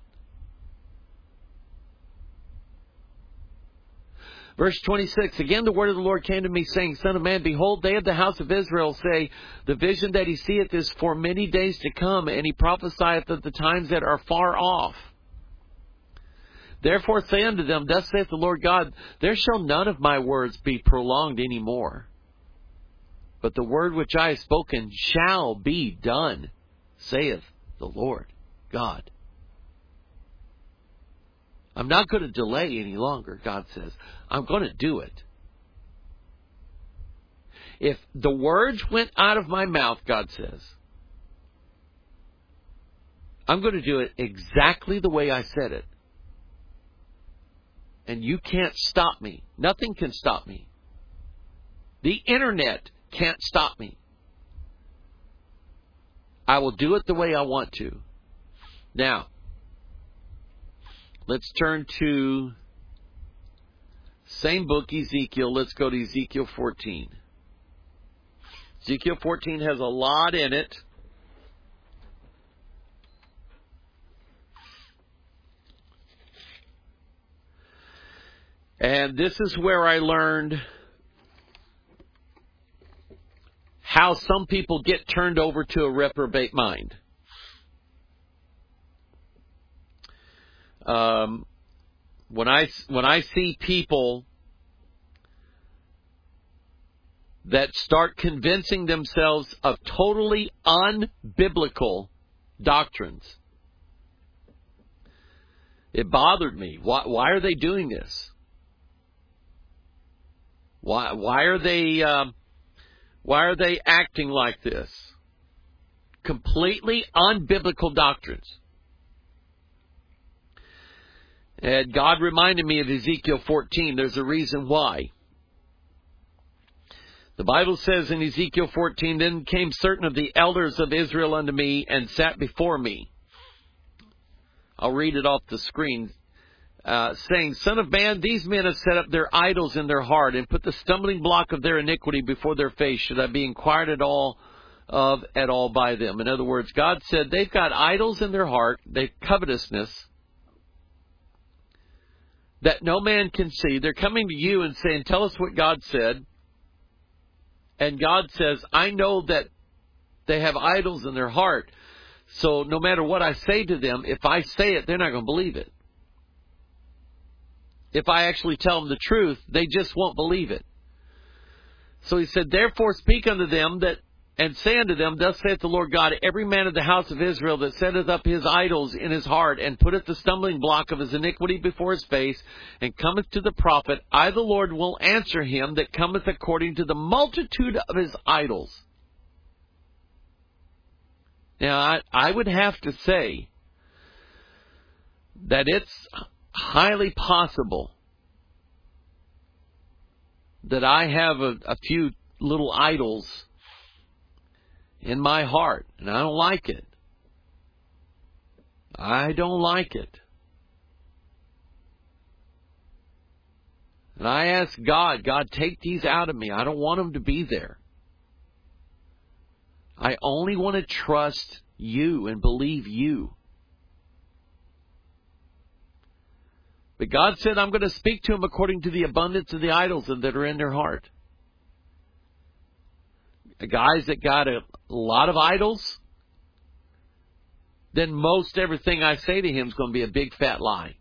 Verse twenty-six, again the word of the Lord came to me, saying, Son of man, behold, they of the house of Israel say, the vision that he seeth is for many days to come, and he prophesieth of the times that are far off. Therefore say unto them, Thus saith the Lord God, there shall none of my words be prolonged any more, but the word which I have spoken shall be done, saith the Lord God. I'm not going to delay any longer, God says. I'm going to do it. If the words went out of my mouth, God says, I'm going to do it exactly the way I said it. And you can't stop me. Nothing can stop me. The Internet can't stop me. I will do it the way I want to. Now, let's turn to same book, Ezekiel. Let's go to Ezekiel fourteen. Ezekiel fourteen has a lot in it. And this is where I learned how some people get turned over to a reprobate mind. Um, when I when I see people that start convincing themselves of totally unbiblical doctrines, it bothered me. Why, why are they doing this? Why why are they um, why are they acting like this? Completely unbiblical doctrines. And God reminded me of Ezekiel fourteen. There's a reason why. The Bible says in Ezekiel fourteen, then came certain of the elders of Israel unto me and sat before me. I'll read it off the screen. Uh, saying, Son of man, these men have set up their idols in their heart and put the stumbling block of their iniquity before their face. Should I be inquired at all of at all by them? In other words, God said they've got idols in their heart, they've covetousness that no man can see. They're coming to you and saying, tell us what God said. And God says, I know that they have idols in their heart. So no matter what I say to them, if I say it, they're not going to believe it. If I actually tell them the truth, they just won't believe it. So he said, therefore speak unto them that, and say unto them, thus saith the Lord God, every man of the house of Israel that setteth up his idols in his heart, and putteth the stumbling block of his iniquity before his face, and cometh to the prophet, I the Lord will answer him that cometh according to the multitude of his idols. Now, I, I would have to say that it's highly possible that I have a, a few little idols in my heart, and I don't like it. I don't like it. And I ask God, God, take these out of me. I don't want them to be there. I only want to trust you and believe you. But God said, I'm going to speak to them according to the abundance of the idols that are in their heart. Guys that got a lot of idols, then most everything I say to him is going to be a big fat lie.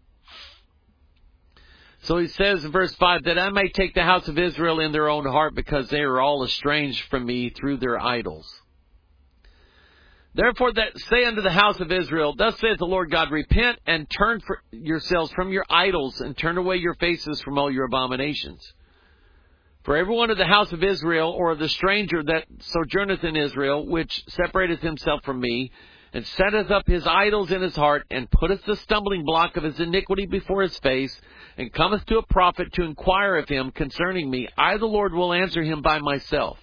So he says in verse five, that I may take the house of Israel in their own heart, because they are all estranged from me through their idols. Therefore that say unto the house of Israel, thus saith the Lord God, repent and turn for yourselves from your idols, and turn away your faces from all your abominations. For every one of the house of Israel, or of the stranger that sojourneth in Israel, which separateth himself from me, and setteth up his idols in his heart, and putteth the stumbling block of his iniquity before his face, and cometh to a prophet to inquire of him concerning me, I the Lord will answer him by myself.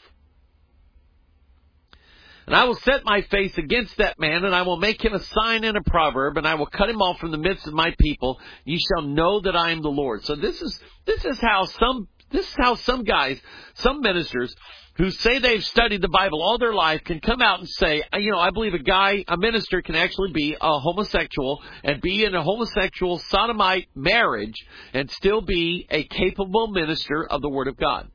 And I will set my face against that man, and I will make him a sign and a proverb, and I will cut him off from the midst of my people. Ye shall know that I am the Lord. So this is this is how some this is how some guys, some ministers who say they've studied the Bible all their life can come out and say, you know, I believe a guy, a minister can actually be a homosexual and be in a homosexual sodomite marriage and still be a capable minister of the Word of God.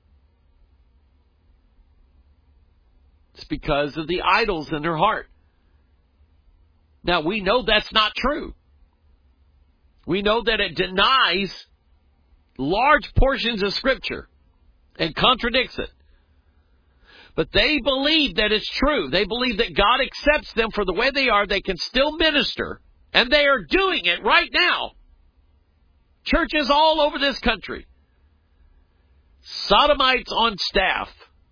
It's because of the idols in their heart. Now, we know that's not true. We know that it denies large portions of Scripture and contradicts it. But they believe that it's true. They believe that God accepts them for the way they are. They can still minister. And they are doing it right now. Churches all over this country. Sodomites on staff.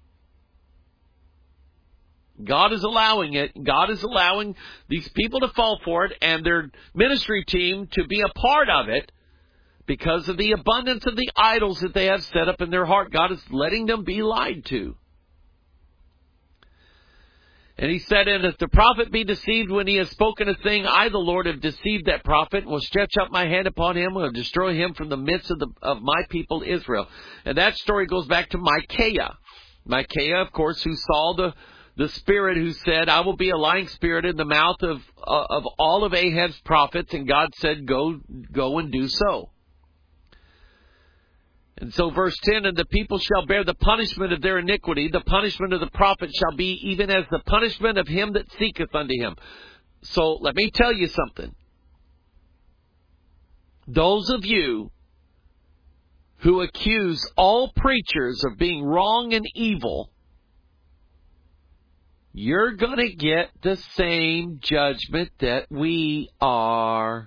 God is allowing it. God is allowing these people to fall for it and their ministry team to be a part of it because of the abundance of the idols that they have set up in their heart. God is letting them be lied to. And he said, and if the prophet be deceived when he has spoken a thing, I, the Lord, have deceived that prophet, and will stretch out my hand upon him, and will destroy him from the midst of, the, of my people Israel. And that story goes back to Micaiah. Micaiah, of course, who saw the The spirit who said, I will be a lying spirit in the mouth of uh, of all of Ahab's prophets. And God said, go, go and do so. And so verse ten, and the people shall bear the punishment of their iniquity. The punishment of the prophet shall be even as the punishment of him that seeketh unto him. So let me tell you something. Those of you who accuse all preachers of being wrong and evil, you're going to get the same judgment that we are.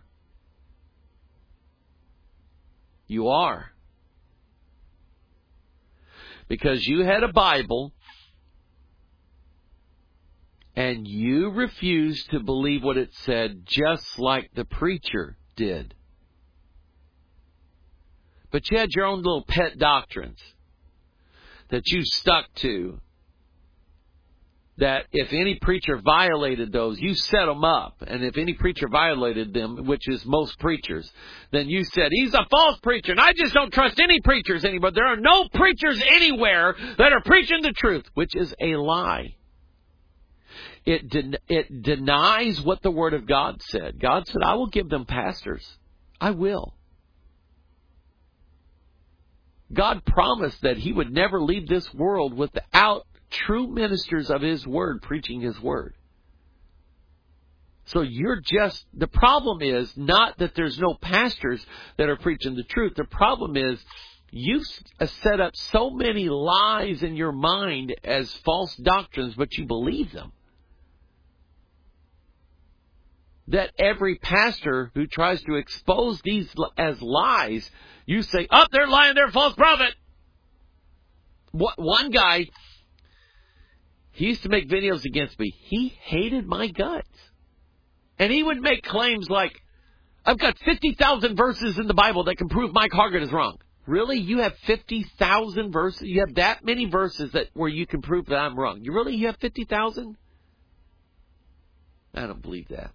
You are. Because you had a Bible and you refused to believe what it said, just like the preacher did. But you had your own little pet doctrines. that you stuck to, that if any preacher violated those, you set them up. And if any preacher violated them, which is most preachers, then you said, he's a false preacher. And I just don't trust any preachers anymore. There are no preachers anywhere that are preaching the truth, which is a lie. It, de- it denies what the Word of God said. God said, I will give them pastors. I will. God promised that He would never leave this world without true ministers of His Word preaching His Word. So you're just, the problem is not that there's no pastors that are preaching the truth. The problem is you've set up so many lies in your mind as false doctrines, but you believe them. That every pastor who tries to expose these as lies, you say, oh, they're lying, they're a false prophet. One guy, he used to make videos against me. He hated my guts. And he would make claims like, I've got fifty thousand verses in the Bible that can prove Mike Hargett is wrong. Really? You have fifty thousand verses? You have that many verses that where you can prove that I'm wrong? You really? You have fifty thousand? I don't believe that.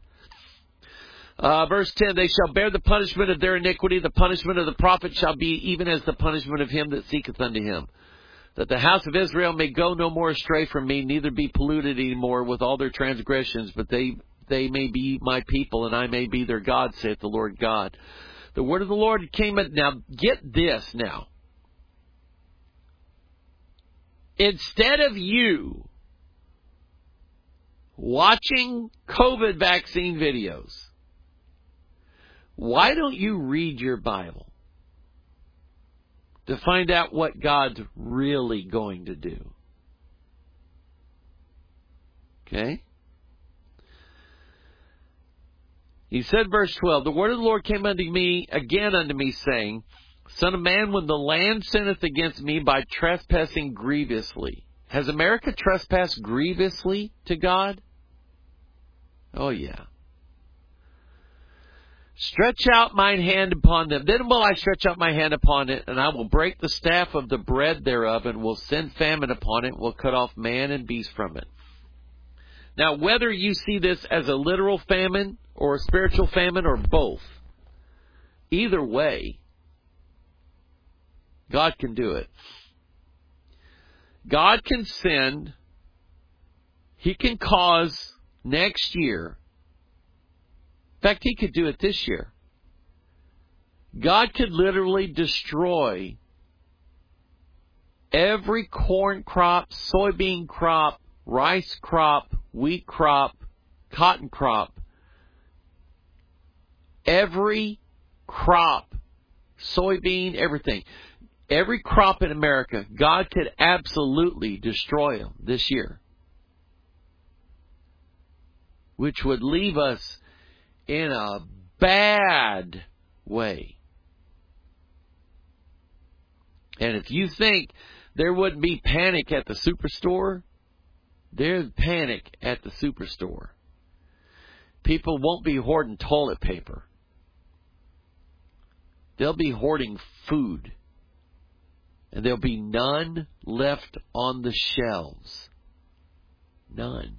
Uh, verse ten, they shall bear the punishment of their iniquity. The punishment of the prophet shall be even as the punishment of him that seeketh unto him. That the house of Israel may go no more astray from me, neither be polluted any more with all their transgressions, but they they may be my people, and I may be their God, saith the Lord God. The word of the Lord came at, now get this now. Instead of you watching COVID vaccine videos, why don't you read your Bible to find out what God's really going to do? Okay? He said, verse twelve, the word of the Lord came unto me, again unto me, saying, Son of man, when the land sinneth against me by trespassing grievously. Has America trespassed grievously to God? Oh, yeah. Stretch out mine hand upon them. Then will I stretch out my hand upon it, and I will break the staff of the bread thereof, and will send famine upon it, and will cut off man and beast from it. Now, whether you see this as a literal famine, or a spiritual famine, or both, either way, God can do it. God can send, He can cause next year, in fact, He could do it this year. God could literally destroy every corn crop, soybean crop, rice crop, wheat crop, cotton crop, every crop, soybean, everything. Every crop in America, God could absolutely destroy them this year, which would leave us in a bad way. And if you think there wouldn't be panic at the superstore, there's panic at the superstore. People won't be hoarding toilet paper. They'll be hoarding food. And there'll be none left on the shelves. None.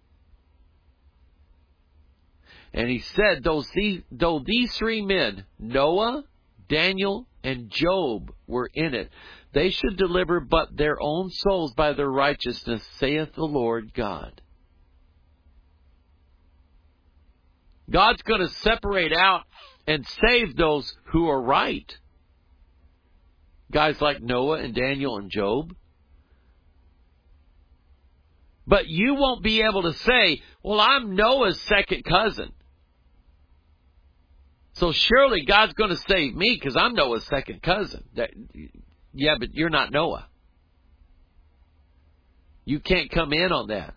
And he said, though these, though these three men, Noah, Daniel, and Job, were in it, they should deliver but their own souls by their righteousness, saith the Lord God. God's going to separate out and save those who are right. Guys like Noah and Daniel and Job. But you won't be able to say, well, I'm Noah's second cousin, so surely God's going to save me because I'm Noah's second cousin. That, yeah, but you're not Noah. You can't come in on that.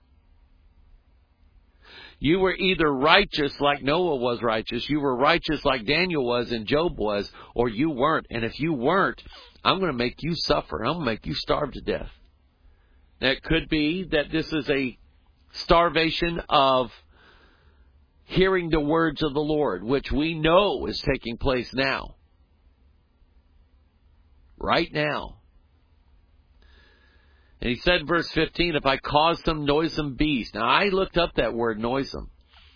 You were either righteous like Noah was righteous, you were righteous like Daniel was and Job was, or you weren't. And if you weren't, I'm going to make you suffer. I'm going to make you starve to death. Now, it could be that this is a starvation of hearing the words of the Lord, which we know is taking place now. Right now. And he said in verse fifteen, if I cause some noisome beast. Now, I looked up that word noisome.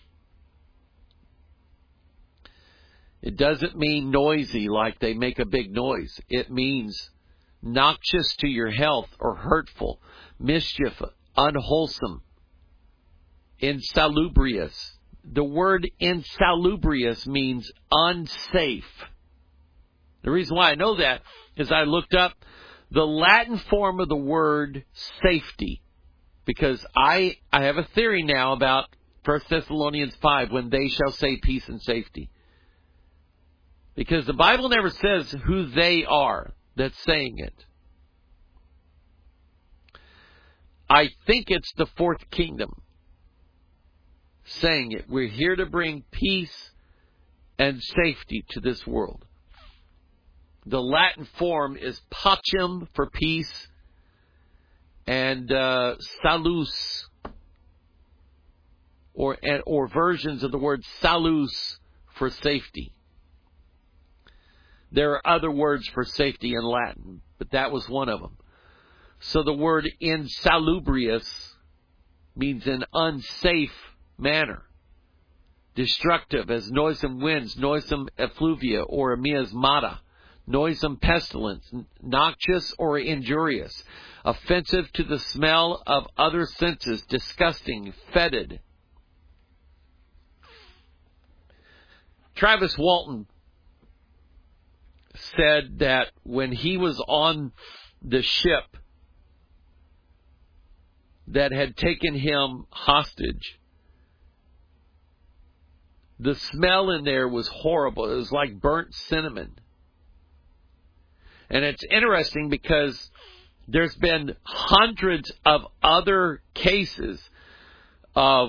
It doesn't mean noisy like they make a big noise. It means noxious to your health or hurtful, mischief, unwholesome, insalubrious. The word insalubrious means unsafe. The reason why I know that is I looked up the Latin form of the word safety, because I I have a theory now about First Thessalonians five, when they shall say peace and safety. Because the Bible never says who they are that's saying it. I think it's the fourth kingdom saying it. We're here to bring peace and safety to this world. The Latin form is pacem for peace and uh, salus, or or versions of the word salus for safety. There are other words for safety in Latin, but that was one of them. So the word insalubrious means an unsafe manner, destructive as noisome winds, noisome effluvia, or a miasmata. Noisome pestilence, noxious or injurious, offensive to the smell of other senses, disgusting, fetid. Travis Walton said that when he was on the ship that had taken him hostage, the smell in there was horrible. It was like burnt cinnamon. And it's interesting because there's been hundreds of other cases of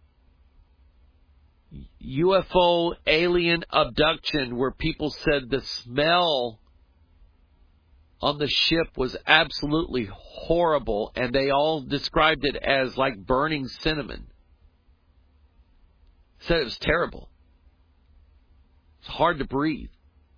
U F O alien abduction where people said the smell on the ship was absolutely horrible, and they all described it as like burning cinnamon. Said it was terrible. It's hard to breathe.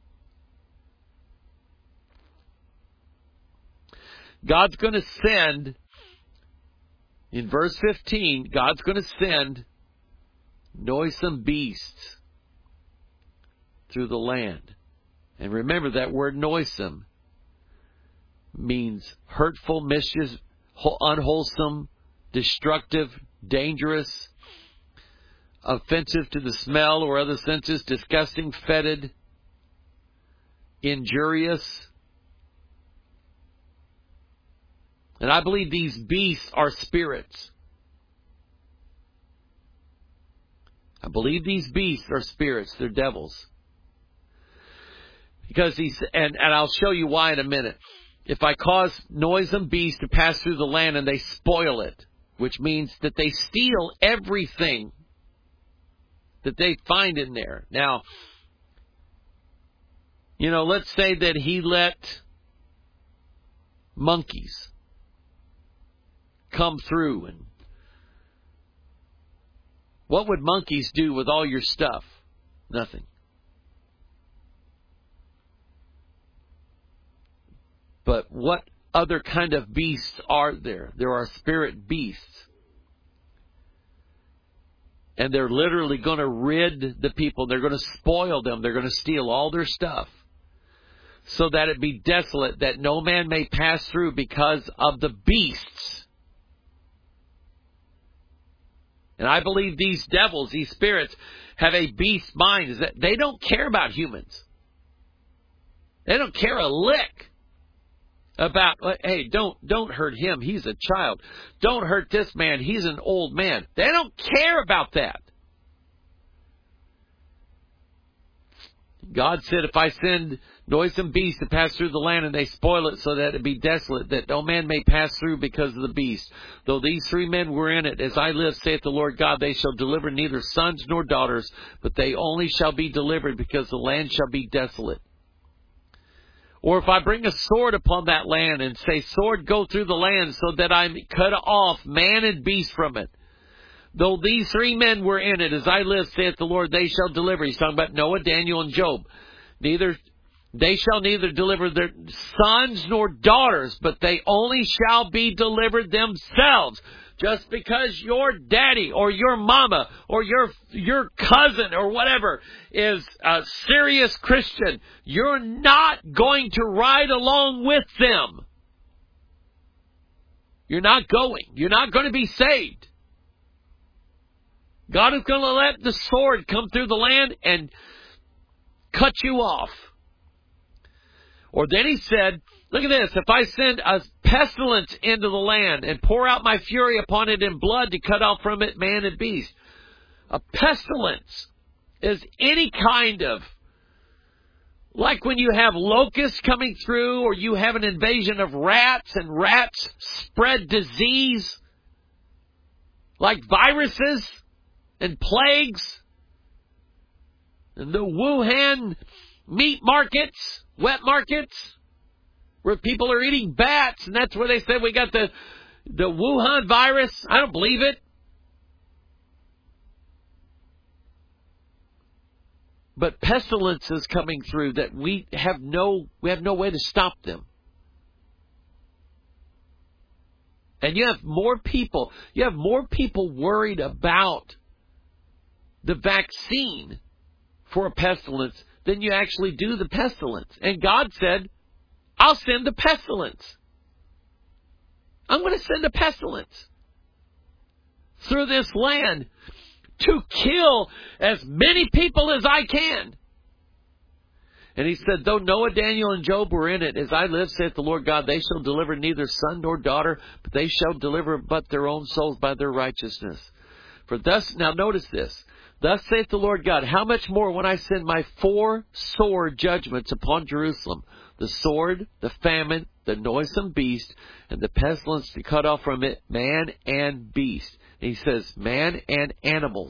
God's going to send, in verse fifteen, God's going to send noisome beasts through the land. And remember, that word noisome means hurtful, mischievous, unwholesome, destructive, dangerous, offensive to the smell or other senses, disgusting, fetid, injurious. And I believe these beasts are spirits. I believe these beasts are spirits. They're devils. Because he's, and, and I'll show you why in a minute. If I cause noisome beasts to pass through the land and they spoil it, which means that they steal everything that they find in there. Now, you know, let's say that he let monkeys come through, and what would monkeys do with all your stuff? Nothing. But what other kind of beasts are there? There are spirit beasts. And they're literally going to rid the people. They're going to spoil them. They're going to steal all their stuff, so that it be desolate, that no man may pass through because of the beasts. And I believe these devils, these spirits, have a beast mind. Is that they don't care about humans. They don't care a lick about, hey, don't don't hurt him. He's a child. Don't hurt this man. He's an old man. They don't care about that. God said, if I send noisome beasts to pass through the land and they spoil it so that it be desolate, that no man may pass through because of the beast. Though these three men were in it, as I live, saith the Lord God, they shall deliver neither sons nor daughters, but they only shall be delivered because the land shall be desolate. Or if I bring a sword upon that land and say, sword, go through the land so that I cut off man and beast from it. Though these three men were in it, as I live, saith the Lord, they shall deliver. He's talking about Noah, Daniel, and Job. Neither They shall neither deliver their sons nor daughters, but they only shall be delivered themselves. Just because your daddy or your mama or your your cousin or whatever is a serious Christian, you're not going to ride along with them. You're not going. You're not going to be saved. God is going to let the sword come through the land and cut you off. Or then he said, look at this, if I send a pestilence into the land and pour out my fury upon it in blood to cut off from it man and beast. A pestilence is any kind of, like when you have locusts coming through or you have an invasion of rats and rats spread disease, like viruses and plagues, and the Wuhan meat markets, wet markets, where people are eating bats, and that's where they said we got the, the Wuhan virus. I don't believe it. But pestilence is coming through that we have no, we have no way to stop them. And you have more people, you have more people worried about the vaccine for a pestilence than you actually do the pestilence. And God said, I'll send the pestilence. I'm going to send a pestilence through this land to kill as many people as I can. And he said, though Noah, Daniel, and Job were in it, as I live, saith the Lord God, they shall deliver neither son nor daughter, but they shall deliver but their own souls by their righteousness. For thus, now notice this, thus saith the Lord God, how much more when I send my four sore judgments upon Jerusalem, the sword, the famine, the noisome beast, and the pestilence to cut off from it man and beast. And he says, man and animals.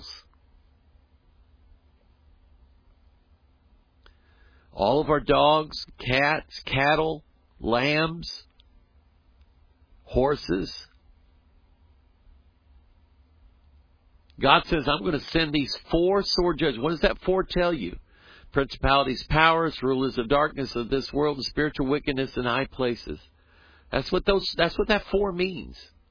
All of our dogs, cats, cattle, lambs, horses. God says, I'm going to send these four sore judgments. What does that four tell you? Principalities, powers, rulers of darkness of this world, and spiritual wickedness in high places. That's what those. That's what that four means.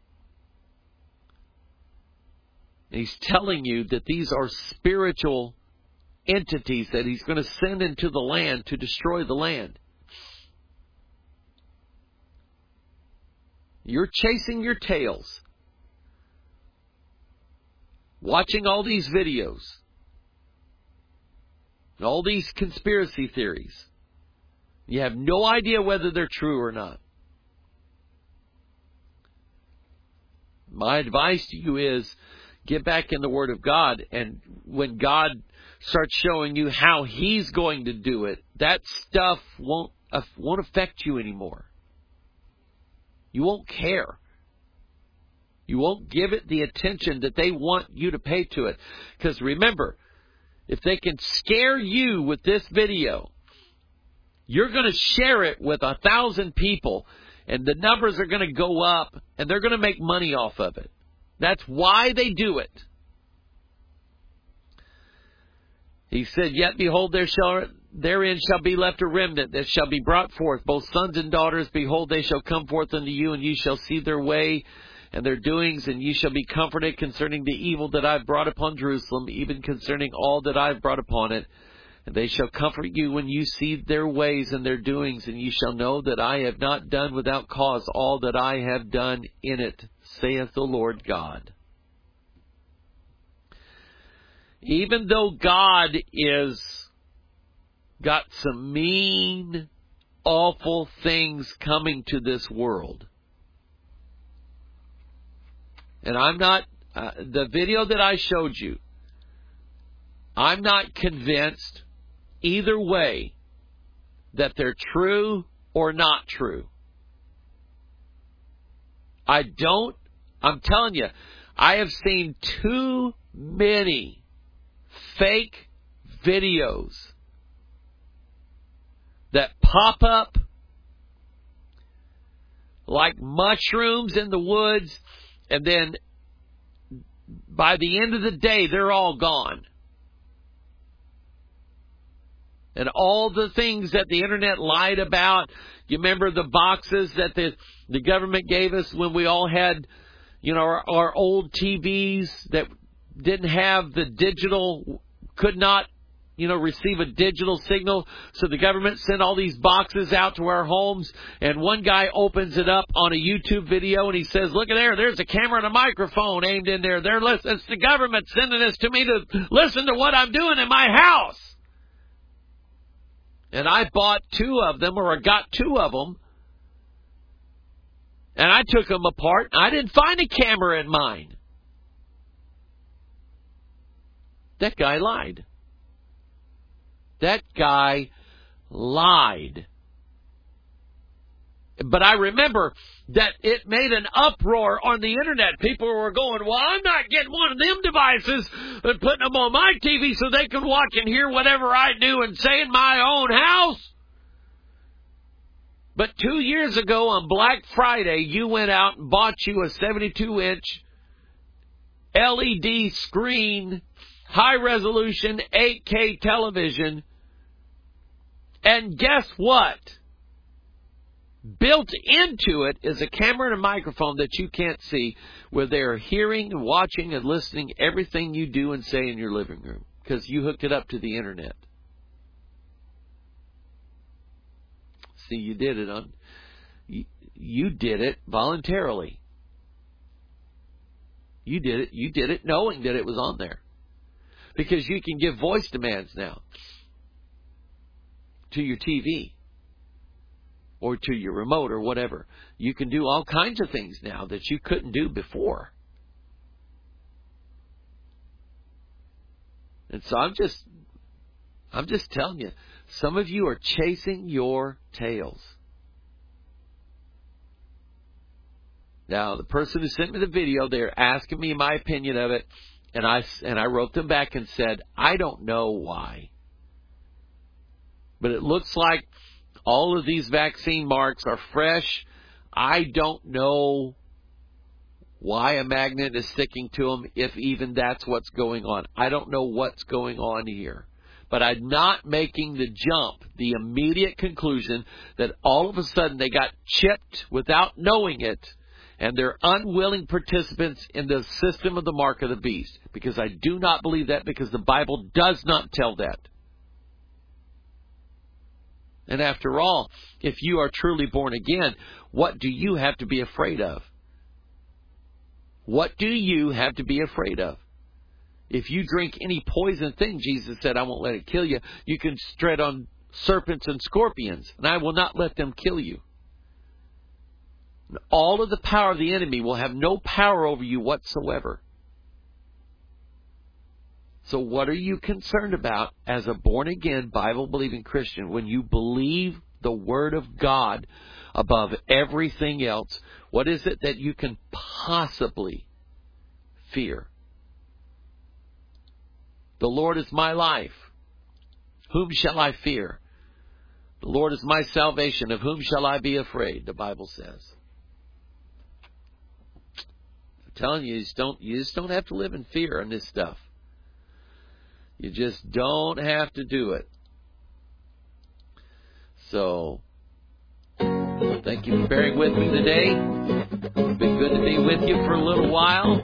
And he's telling you that these are spiritual entities that he's going to send into the land to destroy the land. You're chasing your tails, watching all these videos, all these conspiracy theories. You have no idea whether they're true or not. My advice to you is get back in the Word of God, and when God starts showing you how He's going to do it, that stuff won't uh, won't affect you anymore. You won't care. You won't give it the attention that they want you to pay to it. Because remember, if they can scare you with this video, you're going to share it with a thousand people, and the numbers are going to go up, and they're going to make money off of it. That's why they do it. He said, yet behold, there shall, therein shall be left a remnant that shall be brought forth, both sons and daughters. Behold, they shall come forth unto you, and ye shall see their way and their doings, and ye shall be comforted concerning the evil that I have brought upon Jerusalem, even concerning all that I have brought upon it. And they shall comfort you when you see their ways and their doings, and ye shall know that I have not done without cause all that I have done in it, saith the Lord God. Even though God is got some mean, awful things coming to this world, and I'm not, uh, the video that I showed you, I'm not convinced either way that they're true or not true. I don't, I'm telling you, I have seen too many fake videos that pop up like mushrooms in the woods, and then by the end of the day, they're all gone. and all the things that the internet lied about. You remember the boxes that the the government gave us when we all had, you know, our, our old T Vs that didn't have the digital, could not, you know, receive a digital signal. So the government sent all these boxes out to our homes, and one guy opens it up on a YouTube video and he says, look at there, there's a camera and a microphone aimed in there. They're listening. It's the government sending this to me to listen to what I'm doing in my house. And I bought two of them, or I got two of them, and I took them apart. I didn't find a camera in mine. That guy lied. That guy lied. But I remember that it made an uproar on the internet. People were going, well, I'm not getting one of them devices and putting them on my T V so they can watch and hear whatever I do and say in my own house. But two years ago on Black Friday, you went out and bought you a seventy-two inch L E D screen, high-resolution eight K television. And guess what? Built into it is a camera and a microphone that you can't see, where they're hearing and watching and listening everything you do and say in your living room, because you hooked it up to the internet. See, you did it on, you, you did it voluntarily. You did it, you did it knowing that it was on there. Because you can give voice demands now to your T V or to your remote or whatever. You can do all kinds of things now that you couldn't do before. And so I'm just, I'm just telling you, some of you are chasing your tails. Now, the person who sent me the video, they're asking me my opinion of it, and I, and I wrote them back and said, I don't know why. But it looks like all of these vaccine marks are fresh. I don't know why a magnet is sticking to them, if even that's what's going on. I don't know what's going on here. But I'm not making the jump, the immediate conclusion that all of a sudden they got chipped without knowing it, and they're unwilling participants in the system of the mark of the beast. Because I do not believe that, because the Bible does not tell that. And after all, if you are truly born again, what do you have to be afraid of? What do you have to be afraid of? If you drink any poison thing, Jesus said, I won't let it kill you. You can tread on serpents and scorpions, and I will not let them kill you. All of the power of the enemy will have no power over you whatsoever. So what are you concerned about as a born-again, Bible-believing Christian when you believe the Word of God above everything else? What is it that you can possibly fear? The Lord is my life. Whom shall I fear? The Lord is my salvation. Of whom shall I be afraid? The Bible says. I'm telling you, you just don't, you just don't have to live in fear on this stuff. You just don't have to do it. So, thank you for bearing with me today. It's been good to be with you for a little while.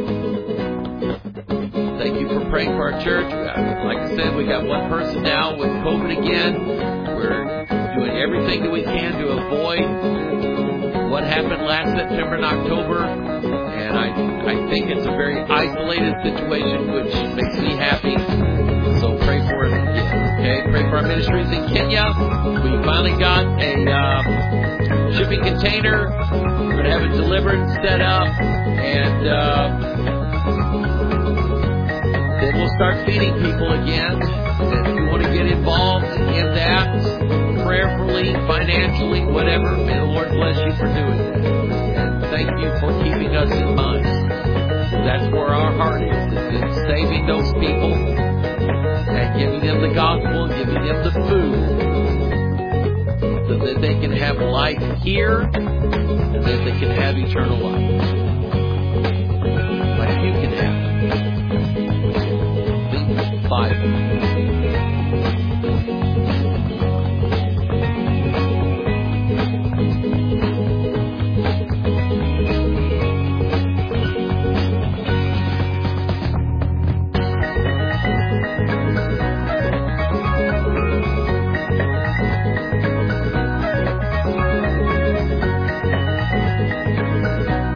Thank you for praying for our church. Like I said, we got one person now with COVID again. We're doing everything that we can to avoid what happened last September and October. And I, I think it's a very isolated situation, which makes me happy. So pray for us again. Okay, pray for our ministries in Kenya. We finally got a uh, shipping container. We're going to have it delivered and set up. And uh, then we'll start feeding people again. And if you want to get involved in that, prayerfully, financially, whatever, may the Lord bless you for doing that. And thank you for keeping us in mind. That's where our heart is, is in saving those people and giving them the gospel, giving them the food, so that they can have life here and that they can have eternal life.